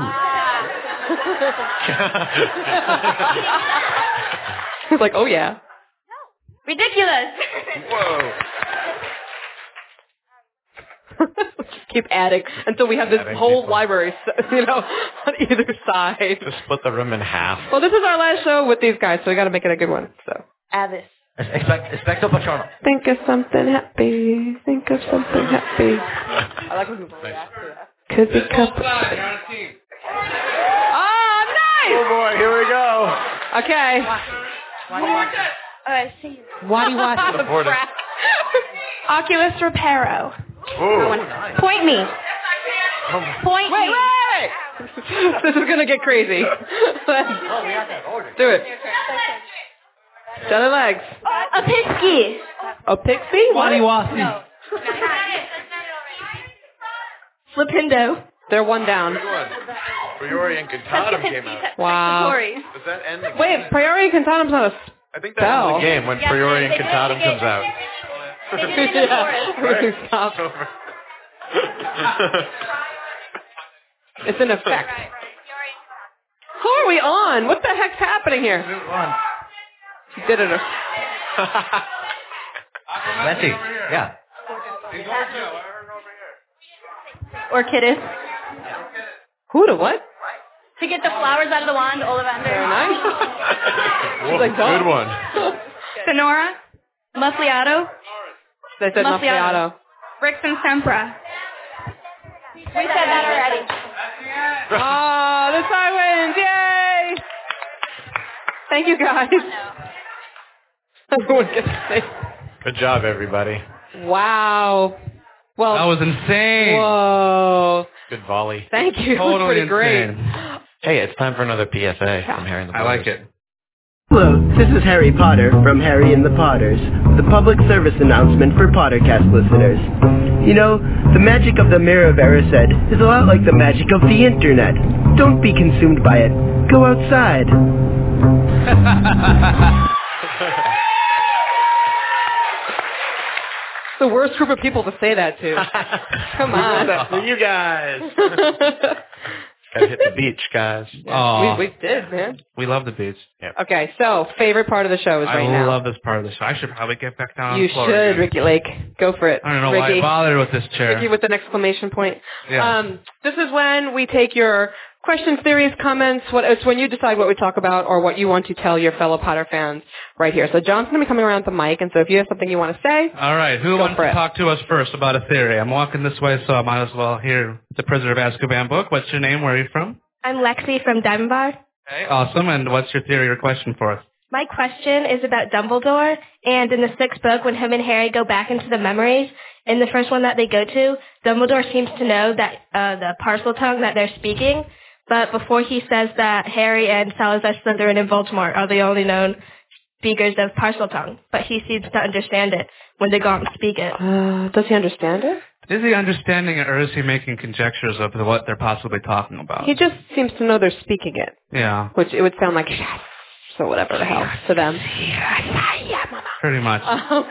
He's like, oh, yeah. Ridiculous. Whoa. Just keep adding until we have this Adding whole people. library, you know, on either side. Just split the room in half. Well, this is our last show with these guys, so we got to make it a good one. So, Avis. Expect, expecto Patronum. think of something happy. Think of something happy. I like when people react to that. Could be cup. Oh, nice! Oh boy, here we go. Okay. Oh, I see. Waddy Waddy. Support it. Oculus Reparo. Ooh. Point me. Point Wait, me. wait! This is going to get crazy. Let's do it. Jelly legs. A Pitsky. A pixie? Waddy Wassy. No. Flipindo. They're one down. Good one. Priori and Cantadum came out. Wow. Does that end the game? Wait, Priori Cantanum's not a I think spell. that's the game when Yeah, Priori and they did Cantadum it. comes out. They did it in the forest. Everything stops. Over. It's in effect. Who are we on? What the heck's happening here? She did it. Letty. Yeah. Orchidus. Who to what? To get the flowers out of the wand, Ollivander. Very nice. Whoa, like, don't. good one. Sonora. Muffliato. They said Muffliato. Brixton Sempra. We said that already. Oh, the side wins! Yay! Thank you, guys. Everyone gets to say. Good job, everybody. Wow. Well, That was insane. whoa. Good volley. Thank you. That was Totally pretty great. insane. Hey, it's time for another P S A from Harry and the I Potters. like it. Hello, this is Harry Potter from Harry and the Potters, with a public service announcement for Pottercast listeners. You know, the magic of the Mirror of Erised is a lot like the magic of the internet. Don't be consumed by it. Go outside. The worst group of people to say that to. Come on. For you guys. Gotta hit the beach, guys. Oh, We, we did, man. we love the beach. Yep. Okay, so favorite part of the show is right I now. love this part of the show. I should probably get back down You on the floor should, again. Ricky Lake. Go for it. I don't know Ricky. why I bothered with this chair. Ricky with an exclamation point. Yeah. Um, this is when we take your questions, theories, comments. What, it's when you decide what we talk about or what you want to tell your fellow Potter fans right here. So John's going to be coming around the mic, and so if you have something you want to say, All right, who Go wants for to it. talk to us first about a theory? I'm walking this way, so I might as well hear the Prisoner of Azkaban book. What's your name? Where are you from? I'm Lexi from Diamond Bar. Okay, awesome. And what's your theory or question for us? My question is about Dumbledore, and in the sixth book, when him and Harry go back into the memories, in the first one that they go to, Dumbledore seems to know that uh, the parcel tongue that they're speaking, but before he says that Harry and Salazar Slytherin and Voldemort are the only known speakers of parcel tongue, but he seems to understand it when they go out and speak it. uh, does he understand it? Is he understanding it, or is he making conjectures of what they're possibly talking about? He just seems to know they're speaking it, Yeah, which it would sound like yes, so whatever the hell to them. pretty much. Um,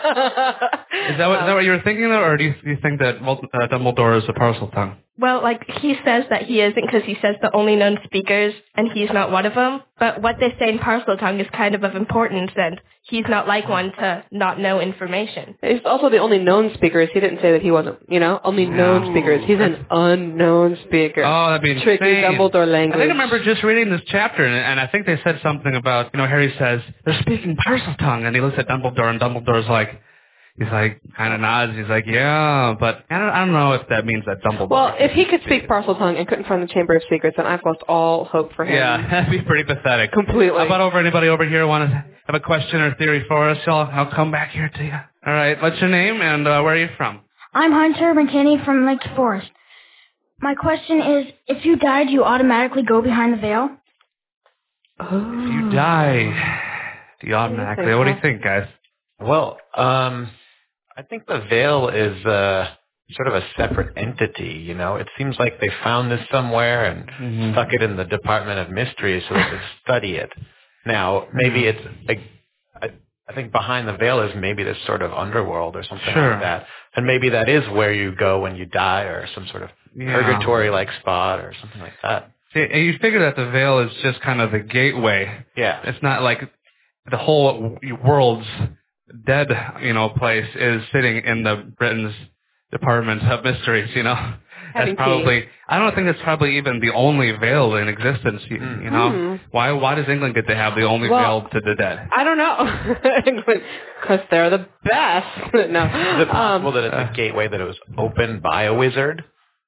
Is that what, is that what you were thinking, though, or do you, do you think that Vol- uh, Dumbledore is a parcel tongue? Well, like, he says that he isn't because he says the only known speakers, and he's not one of them. But what they say in parcel tongue is kind of of importance, and he's not like one to not know information. He's also the only known speakers. He didn't say that he wasn't, you know, only known speakers. He's an unknown speaker. Oh, that'd be Tricky insane. Dumbledore I language. think I remember just reading this chapter, and, and I think they said something about, you know, Harry says, they're speaking parcel tongue, and he looks at Dumbledore, and Dumbledore's like, he's like, kind of nods, he's like, yeah, but I don't, I don't know if that means that Dumbledore... Well, if he could speak parcel tongue and couldn't find the Chamber of Secrets, then I've lost all hope for him. Yeah, that'd be pretty pathetic. Completely. How about over anybody over here want to have a question or theory for us? I'll, I'll come back here to you. All right, what's your name, and uh, where are you from? I'm Hunter McKinney from Lake Forest. My question is, if you died, do you automatically go behind the veil? If you die, do you automatically... What do you think, guys? Well, um, I think the veil is uh, sort of a separate entity, you know. It seems like they found this somewhere and Mm-hmm. stuck it in the Department of Mystery so they could study it. Now, maybe it's, like, I, I think behind the veil is maybe this sort of underworld or something Sure. like that. And maybe that is where you go when you die, or some sort of Yeah. purgatory-like spot or something like that. See, and you figure that the veil is just kind of the gateway. Yeah. It's not like the whole world's dead, you know, place is sitting in the Britain's Department of Mysteries, you know. Having That's probably, I don't think that's probably even the only veil in existence, you, you know. Hmm. Why Why does England get to have the only Well, veil to the dead? I don't know. Because they're the best. no. Is it possible Um, that it's a gateway that it was opened by a wizard?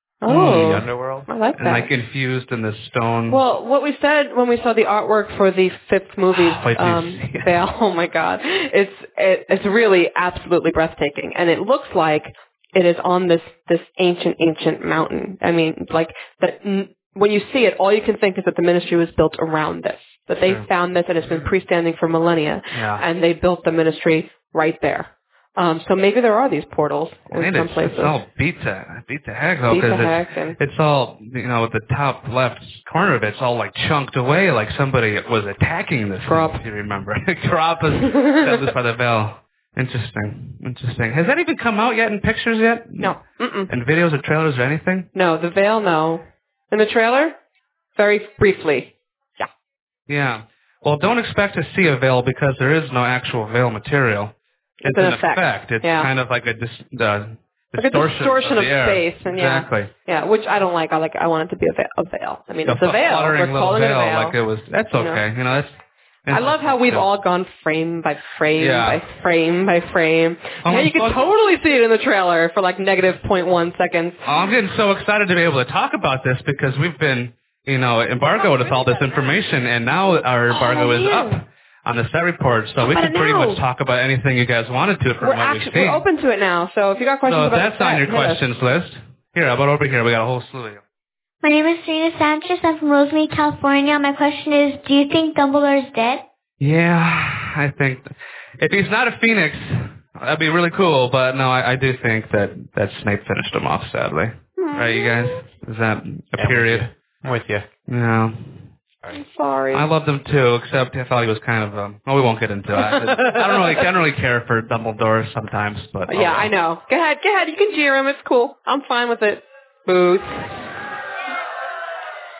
Oh. The underworld? I like And that. like infused in this stone. Well, what we said when we saw the artwork for the fifth movie's Wait till you um, see it. veil, oh my god, it's it, it's really absolutely breathtaking, and it looks like it is on this this ancient ancient mountain. I mean, like that. n- When you see it, all you can think is that the ministry was built around this. That they Sure. found this and it's been freestanding for millennia, Yeah. and they built the ministry right there. Um, so maybe there are these portals in And some it's, places. it's all beat to beat to heck though, Beat to because heck it's, and- it's all, you know, the top left corner of it's all like chunked away, like somebody was attacking this. Crop. If you remember, crop is established by the bell. Interesting, interesting. Has that even come out yet in pictures yet? No. Mm-mm. In videos or trailers or anything? No, the veil, no. In the trailer, very briefly. Yeah. Yeah. Well, don't expect to see a veil because there is no actual veil material. It's It's, an an effect. effect. It's Yeah. kind of like a dis, uh, Like a distortion, distortion of, the air. space, and yeah, Exactly. yeah, which I don't like. I like. I want it to be a veil. A veil. I mean, The it's a veil. fluttering We're little calling it a veil, veil. like it was. That's You know? okay. You know, that's. I love how we've all gone frame by frame Yeah. by frame by frame. Oh, yeah, you can fuck. totally see it in the trailer for like negative point one seconds. Oh, I'm getting so excited to be able to talk about this because we've been, you know, embargoed with all this information, and now our embargo is up on the set report, so we about can it pretty now. much talk about anything you guys wanted to from We're what actually we've seen. we're open to it now. So if you got questions so if about that's the set, on your hit us. questions list, here, how about over here? We got a whole slew of you. My name is Serena Sanchez. I'm from Rosemead, California. My question is, do you think Dumbledore is dead? Yeah, I think if he's not a phoenix, that'd be really cool. But no, I, I do think that that Snape finished him off. Sadly, right, you guys? Is that a Yeah, period? I'm with you. No. I'm sorry. I loved him too, except I thought he was kind of. Um, well, we won't get into it. I, I don't really, I don't really care for Dumbledore sometimes, but oh yeah, well. I know. Go ahead, go ahead. You can jeer him. It's cool. I'm fine with it. Booth.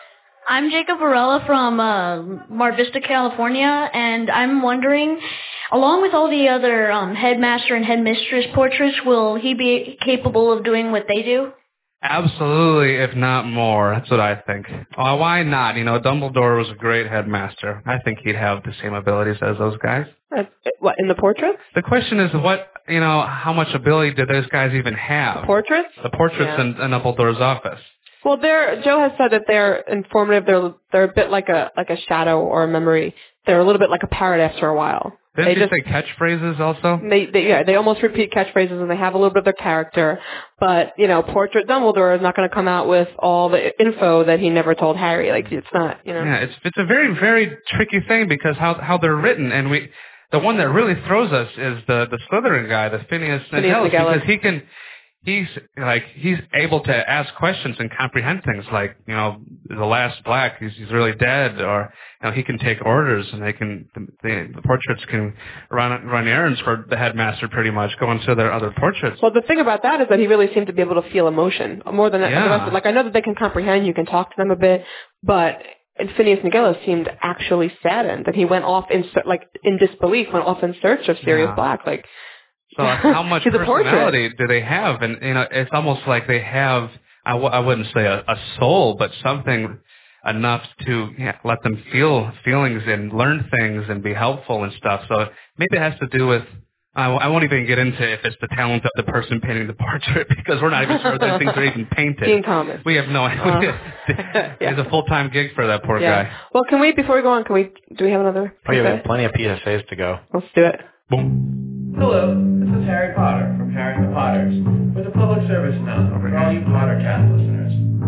I'm Jacob Varela from uh, Mar Vista, California, and I'm wondering, along with all the other um, headmaster and headmistress portraits, will he be capable of doing what they do? Absolutely, if not more. That's what I think. Uh, why not? You know, Dumbledore was a great headmaster. I think he'd have the same abilities as those guys. Uh, what, in the portraits? The question is what, you know, how much ability do those guys even have? The portraits? The portraits Yeah. in, in Dumbledore's office. Well, they're, Joe has said that they're informative. They're they're a bit like a like a shadow or a memory. They're a little bit like a parrot after a while. Didn't they you just, say catchphrases also? They, they yeah they almost repeat catchphrases and they have a little bit of their character. But you know, Portrait Dumbledore is not going to come out with all the info that he never told Harry. Like it's not, you know. Yeah, it's it's a very very tricky thing because how how they're written, and we the one that really throws us is the the Slytherin guy, the Phineas Nigellus, because he can. He's like he's able to ask questions and comprehend things like, you know, the last black, he's, he's really dead, or you know, he can take orders and they can the, the, the portraits can run run errands for the headmaster pretty much, go into their other portraits. Well, the thing about that is that he really seemed to be able to feel emotion more than Yeah. the rest. Of, like I know that they can comprehend, you can talk to them a bit, but and Phineas Nigellus seemed actually saddened that he went off in ser- like in disbelief, went off in search of Sirius Yeah. Black, like. So like, how much He's a personality do they have? And you know, it's almost like they have, I, w- I wouldn't say a, a soul, but something enough to yeah, let them feel feelings and learn things and be helpful and stuff. So maybe it has to do with, I, w- I won't even get into if it's the talent of the person painting the portrait because we're not even sure those things are even painted. Dean Thomas. We have no idea. Uh, It's a full-time gig for that poor yeah. guy. Well, can we, before we go on, can we, do we have another? Oh, yeah, we P S A? have plenty of P S As to go. Let's do it. Boom. Hello, this is Harry Potter from Harry and the Potters with a public service announcement for all you Pottercast listeners.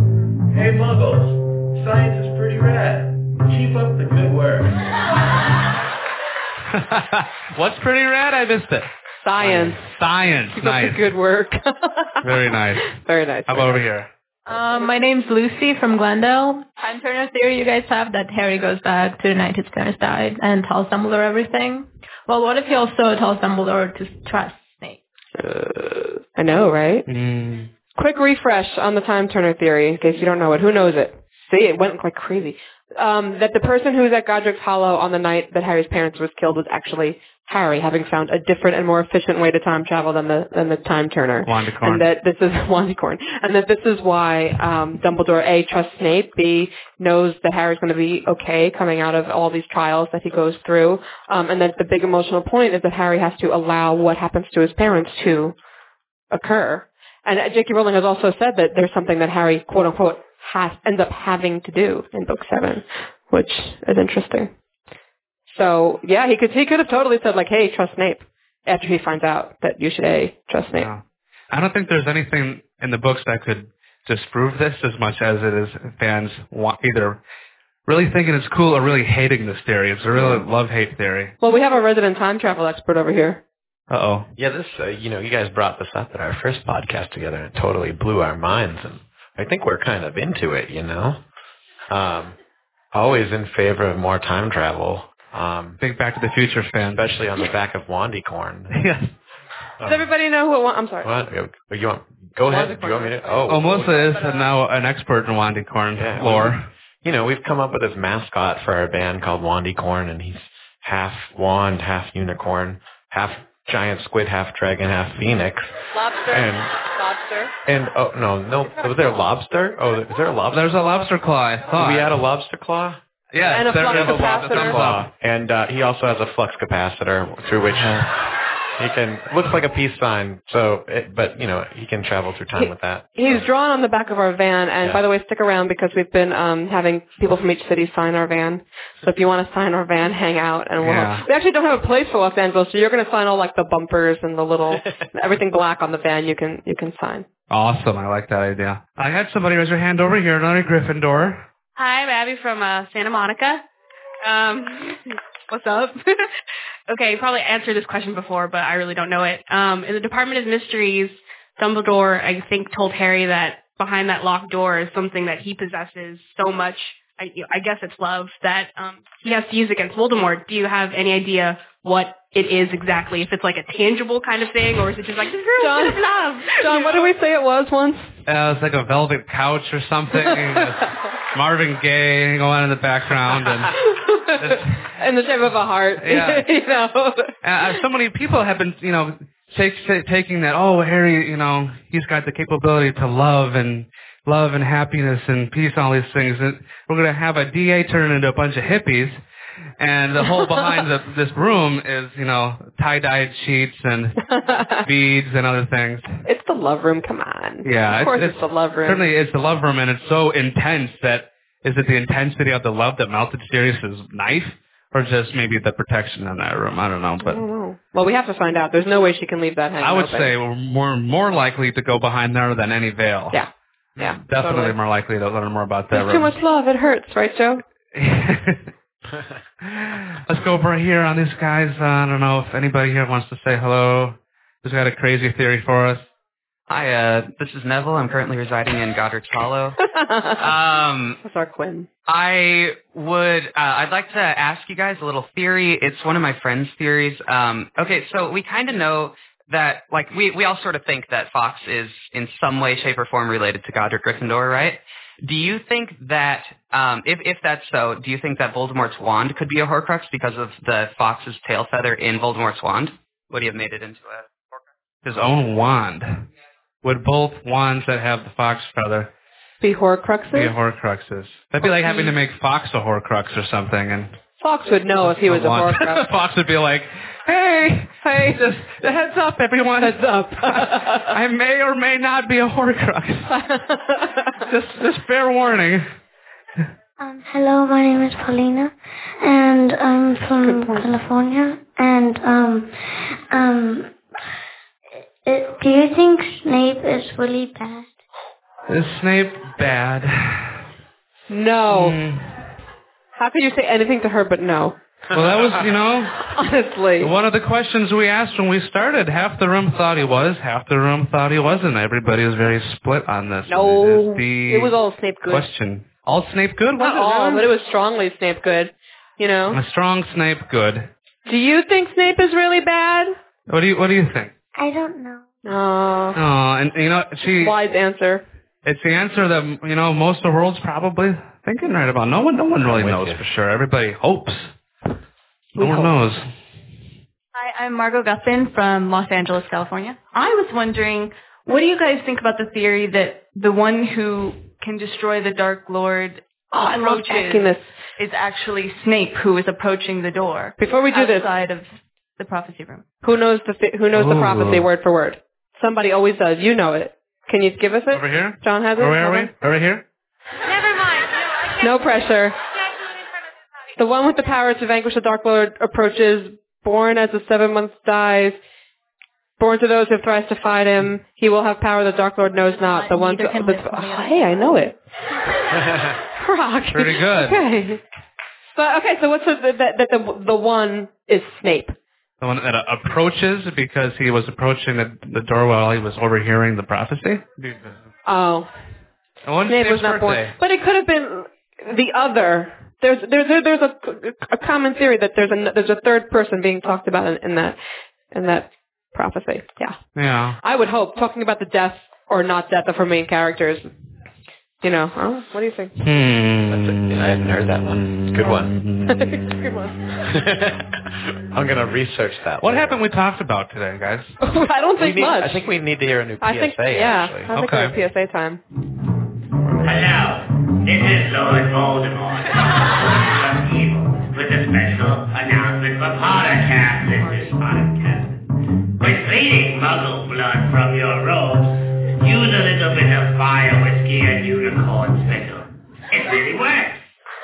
Hey Muggles, science is pretty rad. Keep up the good work. What's pretty rad? I missed it. Science. Science. Keep Nice. up the good work. Very nice. Very nice. How about over here? Um, my name's Lucy from Glendale. Time Turner theory you guys have that Harry goes back to the night his parents died and tells Dumbledore everything. Well, what if he also tells Dumbledore to trust Snape? Uh, I know, right? Mm. Quick refresh on the Time Turner theory, in case you don't know it. Who knows it? See, it went like crazy. Um, that the person who was at Godric's Hollow on the night that Harry's parents was killed was actually Harry, having found a different and more efficient way to time travel than the than the Time Turner. Wandicorn. And that this is Wandicorn. And that this is why um, Dumbledore A trusts Snape, B knows that Harry's going to be okay coming out of all these trials that he goes through, um, and that the big emotional point is that Harry has to allow what happens to his parents to occur. And uh, J K Rowling has also said that there's something that Harry, quote unquote, has ends up having to do in book seven, which is interesting. So yeah, he could he could have totally said like, "Hey, trust Snape," after he finds out that you should a trust Snape. No. I don't think there's anything in the books that could disprove this as much as it is fans want either really thinking it's cool or really hating this theory. It's a real love-hate theory. Well, we have a resident time travel expert over here. Uh-oh. Yeah, this, uh, you know, you guys brought this up at our first podcast together and it totally blew our minds. And I think we're kind of into it, you know? Um, always in favor of more time travel. Um, Big Back to the Future fan. Especially on the back of Wandicorn. Yes. Does everybody know who? I'm sorry. What? You want, go ahead. Do you want me to? Oh, oh Melissa is now an expert in Wandicorn yeah, lore. We, you know, we've come up with this mascot for our band called Wandicorn, and he's half wand, half unicorn, half giant squid, half dragon, half phoenix. Lobster. And, lobster. And, oh, no, no. Was there a lobster? Oh, is there a lobster? There's a lobster claw, I thought. We had a lobster claw? Yeah, and a flux a capacitor. Claw. And uh, he also has a flux capacitor through which he can, looks like a peace sign, so, it, but, you know, he can travel through time he, with that. He's drawn on the back of our van, and yeah. by the way, stick around because we've been um, having people from each city sign our van. So if you want to sign our van, hang out, and we'll. Yeah. We actually don't have a place for Los Angeles, so you're going to sign all like the bumpers and the little everything black on the van. You can you can sign. Awesome, I like that idea. I had somebody raise their hand over here, another Gryffindor. Hi, I'm Abby from uh, Santa Monica. Um, what's up? Okay, you probably answered this question before, but I really don't know it. Um, in the Department of Mysteries, Dumbledore, I think, told Harry that behind that locked door is something that he possesses so much, I, you know, I guess it's love, that um, he has to use against Voldemort. Do you have any idea what it is exactly? If it's like a tangible kind of thing, or is it just like, this girl John, is love? John, what did we say it was once? Uh, it's like a velvet couch or something. Marvin Gaye going on in the background, and in the shape of a heart. Yeah. You know. Uh, so many people have been, you know, take, take, taking that. Oh, Harry, you know, he's got the capability to love and love and happiness and peace, and all these things. And we're going to have a D A turn into a bunch of hippies. And the whole behind the, this room is, you know, tie-dyed sheets and beads and other things. It's the love room, come on. Yeah. Of course it's, it's, it's the love room. Certainly it's the love room, and it's so intense that, is it the intensity of the love that melted Sirius's knife? Or just maybe the protection in that room? I don't know. But I don't know. Well, we have to find out. There's no way she can leave that hanging I would open. say we're more, more likely to go behind there than any veil. Yeah. Yeah. Definitely totally. more likely to learn more about that There's room. too much love. It hurts, right, Joe? Let's go over here on these guys. Uh, I don't know if anybody here wants to say hello. Who's got a crazy theory for us? Hi, uh, this is Neville. I'm currently residing in Goddard's Hollow. Um, That's our Quinn. I would, uh, I'd like to ask you guys a little theory. It's one of my friend's theories. Um, okay, so we kind of know that, like, we, we all sort of think that Fox is in some way, shape, or form related to Godric Gryffindor, right? Do you think that, um, if, if that's so, do you think that Voldemort's wand could be a Horcrux because of the Fox's tail feather in Voldemort's wand? Would he have made it into a His own wand. Would both wands that have the fox feather be Horcruxes? be Horcruxes? That'd be like having to make Fox a Horcrux or something. And Fox would know if he was a wand. Horcrux. Fox would be like, hey, hey, just a heads up, everyone. Heads up. I may or may not be a Horcrux. just, just fair warning. Um, hello, my name is Paulina, and I'm from California. And um, um, it, do you think Snape is really bad? Is Snape bad? No. Mm. How could you say anything to her but no? Well, that was, you know, honestly, one of the questions we asked when we started. Half the room thought he was, half the room thought he wasn't. Everybody was very split on this. No, the it was all Snape good. Question. All Snape good? Not was all, it? but it was strongly Snape good. You know. A strong Snape good. Do you think Snape is really bad? What do you What do you think? I don't know. Oh. Oh, and you know she. Wise answer. It's the answer that you know most of the world's probably thinking right about. No one, no one really knows for sure. Everybody hopes. No We one hope. knows. Hi, I'm Margot Guffin from Los Angeles, California. I was wondering, what do you guys think about the theory that the one who can destroy the Dark Lord Oh, I love approaches asking this. is actually Snape, who is approaching the door Before we do this, outside of the prophecy room? who knows the th- who knows the Ooh. prophecy word for word? Somebody always does. You know it. Can you give us it? Over here? John has it. Where are Hold we? on. Over here? Never mind. No, I can't. No pressure. The one with the power to vanquish the Dark Lord approaches, born as the seven months dies. Born to those who have thrice defied him, he will have power the Dark Lord knows not. The one to, Neither can the, this one be oh, hey, I know it. Rock. Pretty good. Okay. So okay, so what's the that that the the one is Snape. The one that uh, approaches because he was approaching the, the door while he was overhearing the prophecy? Oh. When's Snape Snape's was not born. birthday? But it could have been the other. There's there's there, there's a, a common theory that there's a there's a third person being talked about in, in that in that prophecy. Yeah. Yeah. I would hope talking about the death or not death of her main characters. You know, oh, what do you think? Hmm. I hadn't heard that one. Good one. Good one. I'm going to research that What later. happened we talked about today, guys? I don't think We need- much. I think we need to hear a new P S A, I think, yeah, actually. I think Okay. we have P S A time. Hello, this is Lord Voldemort, of Evil, with a special announcement for Pottercast listeners. Pottercast. Quit bleeding muggle blood from your robes. Use a little bit of fire whiskey and unicorn spittle. It really works.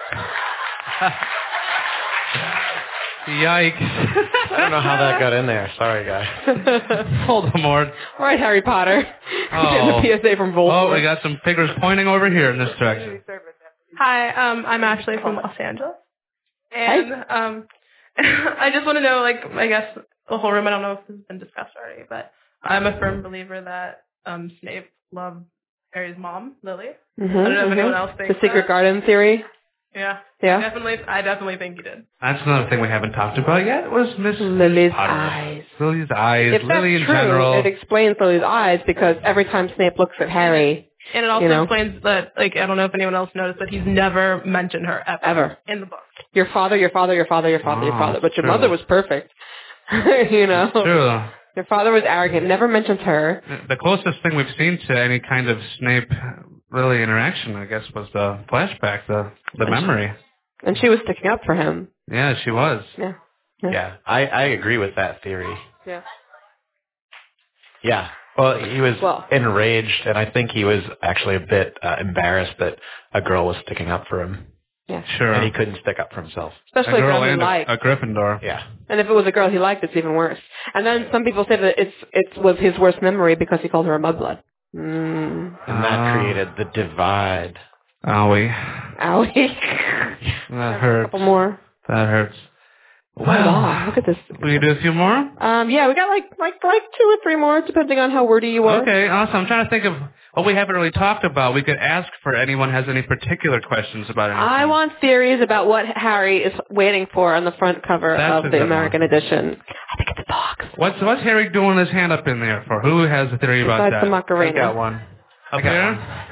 Yikes. I don't know how that got in there. Sorry, guys. Voldemort. All right, Harry Potter. Oh. The P S A from Voldemort. Oh, we got some fingers pointing over here in this direction. Hi, um, I'm Ashley from Los Angeles, and um, I just want to know, like, I guess the whole room. I don't know if this has been discussed already, but I'm a firm believer that um, Snape loved Harry's mom, Lily. Mm-hmm, I don't know if mm-hmm. anyone else thinks The Secret that. Garden theory. Yeah, Yeah? I definitely, I definitely think he did. That's another thing we haven't talked about yet. Was Miss Lily's Potter. eyes. Lily's eyes. If Lily that's in true, general. it explains Lily's eyes because every time Snape looks at Harry, And it also you know? explains that, like, I don't know if anyone else noticed that he's never mentioned her ever, Ever. in the book. Your father, your father, your father, your father, your Oh, father. But your true. mother was perfect. you know? It's true. Your father was arrogant, never mentions her. The closest thing we've seen to any kind of Snape really interaction, I guess, was the flashback, the the memory. And she was sticking up for him. Yeah, she was. Yeah. Yeah, I, I agree with that theory. Yeah. Yeah. Well, he was Well- enraged, and I think he was actually a bit uh, embarrassed that a girl was sticking up for him. Yeah. Sure. And he couldn't stick up for himself. Especially a a girl girl he and a, liked. a Gryffindor. Yeah. And if it was a girl he liked, it's even worse. And then some people say that it's it was his worst memory because he called her a mudblood. Mm. And that created the divide. Owie. Owie. That hurts. A couple more. That hurts. Oh my God, look at this. Will you do a few more? Um, yeah, we got like like like two or three more, depending on how wordy you are. Okay, awesome. I'm trying to think of what we haven't really talked about. We could ask for anyone has any particular questions about anything. I want theories about what Harry is waiting for on the front cover That's a of the good American one. edition. I think it's a box. What's what's Harry doing his hand up in there for? Who has a theory about Besides that? the Macarena. I got one. Up I got here?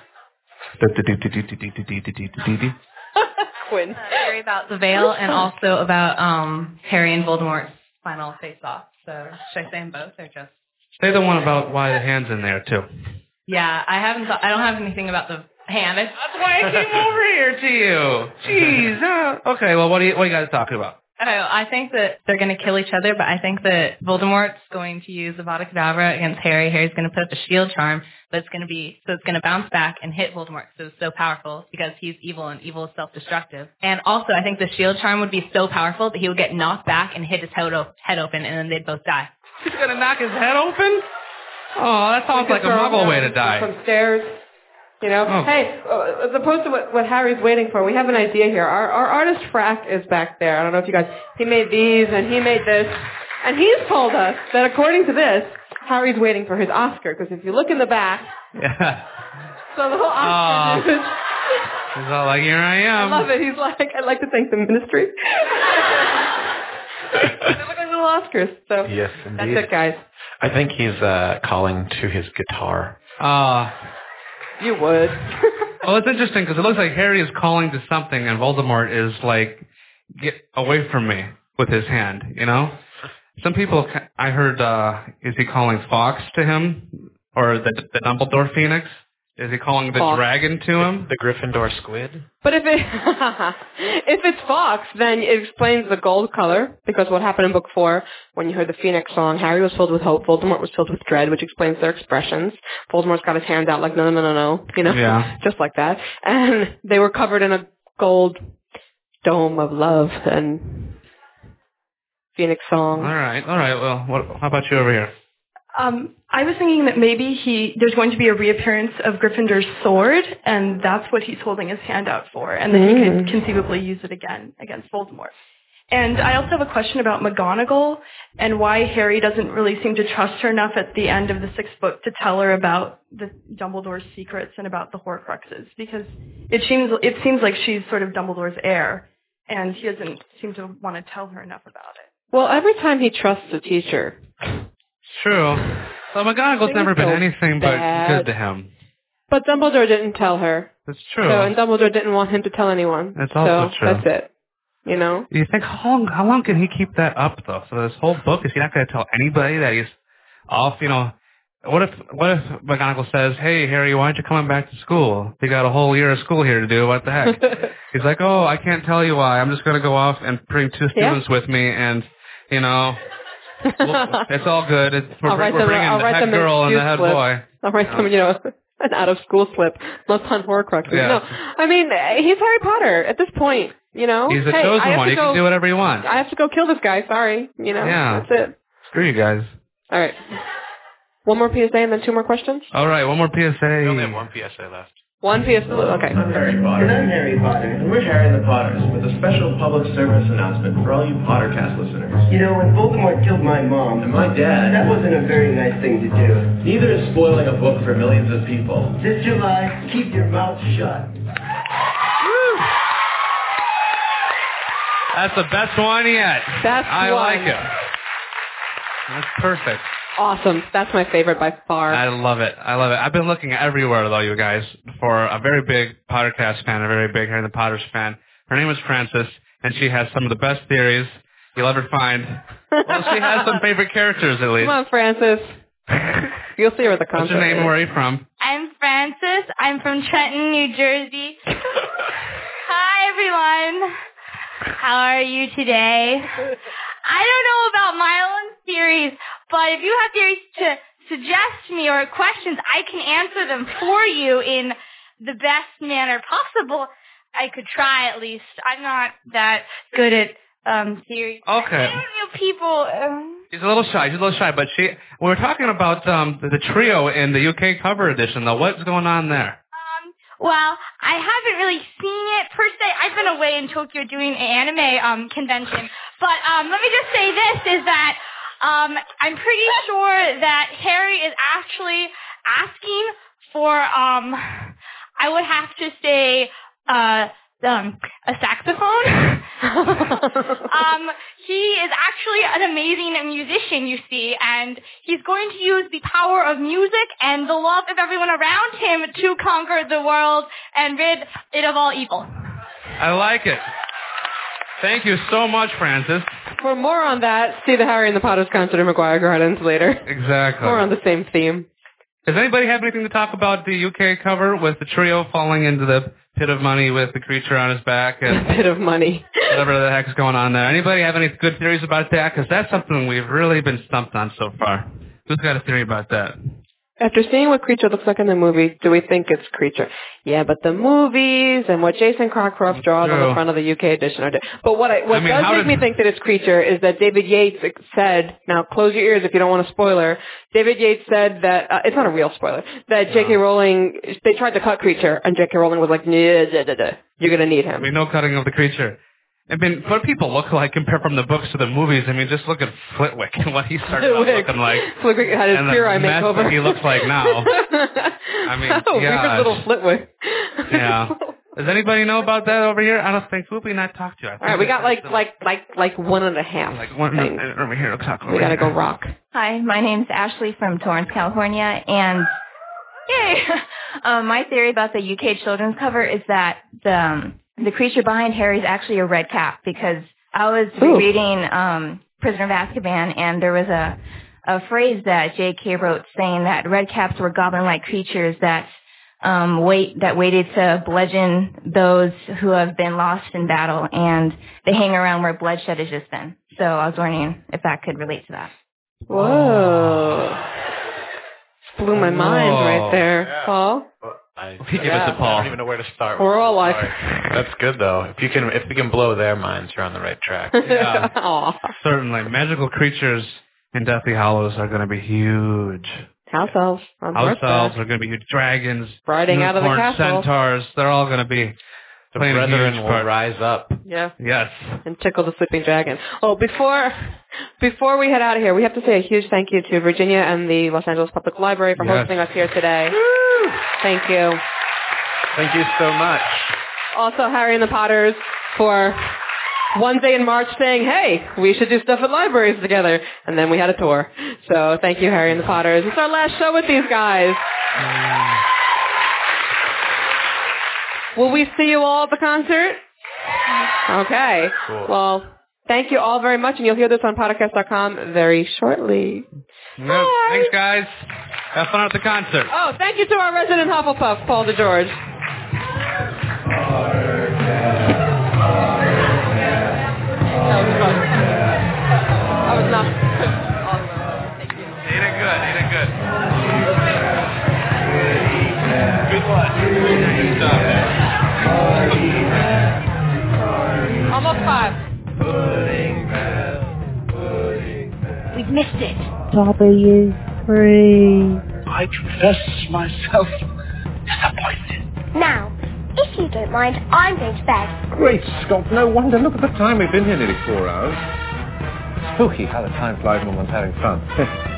Quinn. Theory about the veil and also about um, Harry and Voldemort's final face-off. So should I say them both or just? Say the one about why the hand's in there too. Yeah, I haven't. Thought, I don't have anything about the hand. It's, That's why I came over here to you. Jeez. Uh, okay. Well, what do you what do you guys talking about? Oh, I think that they're going to kill each other, but I think that Voldemort's going to use Avada Kedavra against Harry. Harry's going to put up a shield charm, but it's going to be so it's going to bounce back and hit Voldemort. So it's so powerful because he's evil and evil is self-destructive. And also, I think the shield charm would be so powerful that he would get knocked back and hit his head, o- head open, and then they'd both die. He's gonna knock his head open? Oh, that sounds like a Muggle way to die. Some stairs. You know, Oh. hey, uh, as opposed to what, what Harry's waiting for, we have an idea here. Our, our artist Frack is back there. I don't know if you guys, he made these and he made this. And he's told us that according to this, Harry's waiting for his Oscar. Because if you look in the back, Yeah. so the whole Oscar Oh. dude. He's all like, here I I am. love it. He's like, I'd like to thank the ministry. They look like little Oscars. So Yes, that's indeed. it, guys. I think he's uh, calling to his guitar. Ah. You would. Well, it's interesting because it looks like Harry is calling to something and Voldemort is like, get away from me with his hand, you know? Some people, ca- I heard, uh, is he calling Fox to him? Or the, the Dumbledore Phoenix? Is he calling the Fox. dragon to him? The Gryffindor squid? But if it if it's Fox, then it explains the gold color, because what happened in book four, when you heard the Phoenix song, Harry was filled with hope, Voldemort was filled with dread, which explains their expressions. Voldemort's got his hands out like, no, no, no, no, no, you know? Yeah. Just like that. And they were covered in a gold dome of love and Phoenix song. All right, all right. Well, what, how about you over here? Um, I was thinking that maybe he there's going to be a reappearance of Gryffindor's sword, and that's what he's holding his hand out for, and that he could conceivably use it again against Voldemort. And I also have a question about McGonagall and why Harry doesn't really seem to trust her enough at the end of the sixth book to tell her about the Dumbledore's secrets and about the Horcruxes, because it seems it seems like she's sort of Dumbledore's heir, and he doesn't seem to want to tell her enough about it. Well, every time he trusts a teacher. True. Well, McGonagall's never been so anything bad. but good to him. But Dumbledore didn't tell her. That's true. So, and Dumbledore didn't want him to tell anyone. That's also so true. That's it. You know? You think, how long, how long can he keep that up, though? So this whole book, is he not going to tell anybody that he's off, you know? What if what if McGonagall says, hey, Harry, why aren't you coming back to school? You got a whole year of school here to do. What the heck? He's like, oh, I can't tell you why. I'm just going to go off and bring two students Yeah. with me, and, you know, well, it's all good. It's, we're I'll write we're them, bringing I'll the write head them an girl and the excuse head slip. boy. I'll write them, you know, an out-of-school slip. Let's hunt Horcruxes. Yeah. No, I mean, he's Harry Potter at this point, you know? He's the hey, I chosen have one. to He go, can do whatever he wants. I have to go kill this guy, sorry. You know? Yeah. That's it. Screw you guys. All right. One more P S A and then two more questions? All right, one more P S A. We only have one P S A left. One P S A, okay. I'm Harry Potter. And I'm Harry Potter. And we're Harry and the Potters with a special public service announcement for all you Pottercast listeners. You know, when Voldemort killed my mom, And my dad, that wasn't a very nice thing to do. neither is spoiling a book for millions of people. This July, keep your mouth shut. That's the best one yet. Best I one. like it. That's perfect. awesome. That's my favorite by far. I love it. I love it. I've been looking everywhere, though, you guys, for a very big Pottercast fan, a very big Harry and the Potters fan. Her name is Frances, and she has some of the best theories you'll ever find. Well, she has some favorite characters, at least. Come on, Frances. You'll see her at the concert. What's your name and where are you from? I'm Frances. I'm from Trenton, New Jersey. Hi, everyone. How are you today? I don't know about my own theories, but if you have theories to suggest me or questions, I can answer them for you in the best manner possible. I could try at least. I'm not that good at um theories. Okay. I don't know people. Um, She's a little shy. She's a little shy, but she. We were talking about um the, the trio in the U K cover edition, though. What's going on there? Well, I haven't really seen it per se. I've been away in Tokyo doing an anime um, convention. But um, let me just say this, is that um, I'm pretty sure that Harry is actually asking for, um, I would have to say, uh, um, a saxophone. um, he is actually an amazing musician, you see, and he's going to use the power of music and the love of everyone around him to conquer the world and rid it of all evil. I like it. Thank you so much, Frances. For more on that, see the Harry and the Potters concert in McGuire Gardens later. Exactly. More on the same theme. Does anybody have anything to talk about the U K cover with the trio falling into the pit of money with the creature on his back and pit of money, whatever the heck's going on there? Anybody have any good theories about that? Because that's something we've really been stumped on so far. Who's got a theory about that? After seeing what Creature looks like in the movie, do we think it's Creature? Yeah, but the movies and what Jason Cockcroft draws on the front of the U K edition are different. But what I, what I mean, does make did... me think that it's Creature is that David Yates said, now close your ears if you don't want a spoiler, David Yates said that, uh, it's not a real spoiler, that J K Rowling, they tried to cut Creature, and J K Rowling was like, nah, da, da, da. You're going to need him. I mean, no cutting of the Creature. I mean, what people look like compared from the books to the movies, I mean, just look at Flitwick and what he started out looking like. Flitwick had his and pure eye the mess makeover. that he looks like now. I mean, oh, yeah. little Flitwick. Yeah. Does anybody know about that over here? I don't think. Who have we not talked to? I think All right, we got like like like like one and a half. Like one things. over here. Talk over we gotta here. go rock. Hi, my name's Ashley from Torrance, California, and yay! um, my theory about the U K children's cover is that the um, the creature behind Harry is actually a red cap, because I was Ooh. reading um, Prisoner of Azkaban, and there was a a phrase that J K wrote saying that red caps were goblin-like creatures that um, wait that waited to bludgeon those who have been lost in battle, and they hang around where bloodshed has just been. So I was wondering if that could relate to that. Whoa. Blew my mind Whoa. right there, Yeah. Paul. I, Give it to Paul. I don't even know where to start. We're all like, That's good though. If you can, if we can blow their minds, you're on the right track. Yeah, Aw. certainly. Magical creatures in Deathly Hallows are going to be huge. House elves on House horseback. elves are going to be huge. Dragons, Riding out of the unicorns, castle. centaurs. They're all going to be The playing a brethren huge will part. rise up. Yeah. Yes. And tickle the sleeping dragon. Oh, before before we head out of here, we have to say a huge thank you to Virginia and the Los Angeles Public Library for Yes. hosting us here today. Woo! Thank you. Thank you so much. Also, Harry and the Potters for one day in March saying, hey, we should do stuff at libraries together. And then we had a tour. So thank you, Harry and the Potters. It's our last show with these guys. Will we see you all at the concert? Okay. Cool. Well, thank you all very much, and you'll hear this on podcast dot com very shortly. Yep. Thanks, guys. Have fun at the concert. Oh, thank you to our resident Hufflepuff, Paul DeGeorge. That was fun. I was not... Thank you. You did good. You did good. Good one. Good job, man. Almost five. We've missed it. W three. I confess myself disappointed. Now, if you don't mind, I'm going to bed. Great Scott, no wonder. Look at the time. We've been here nearly four hours. Spooky how the time flies when one's having fun.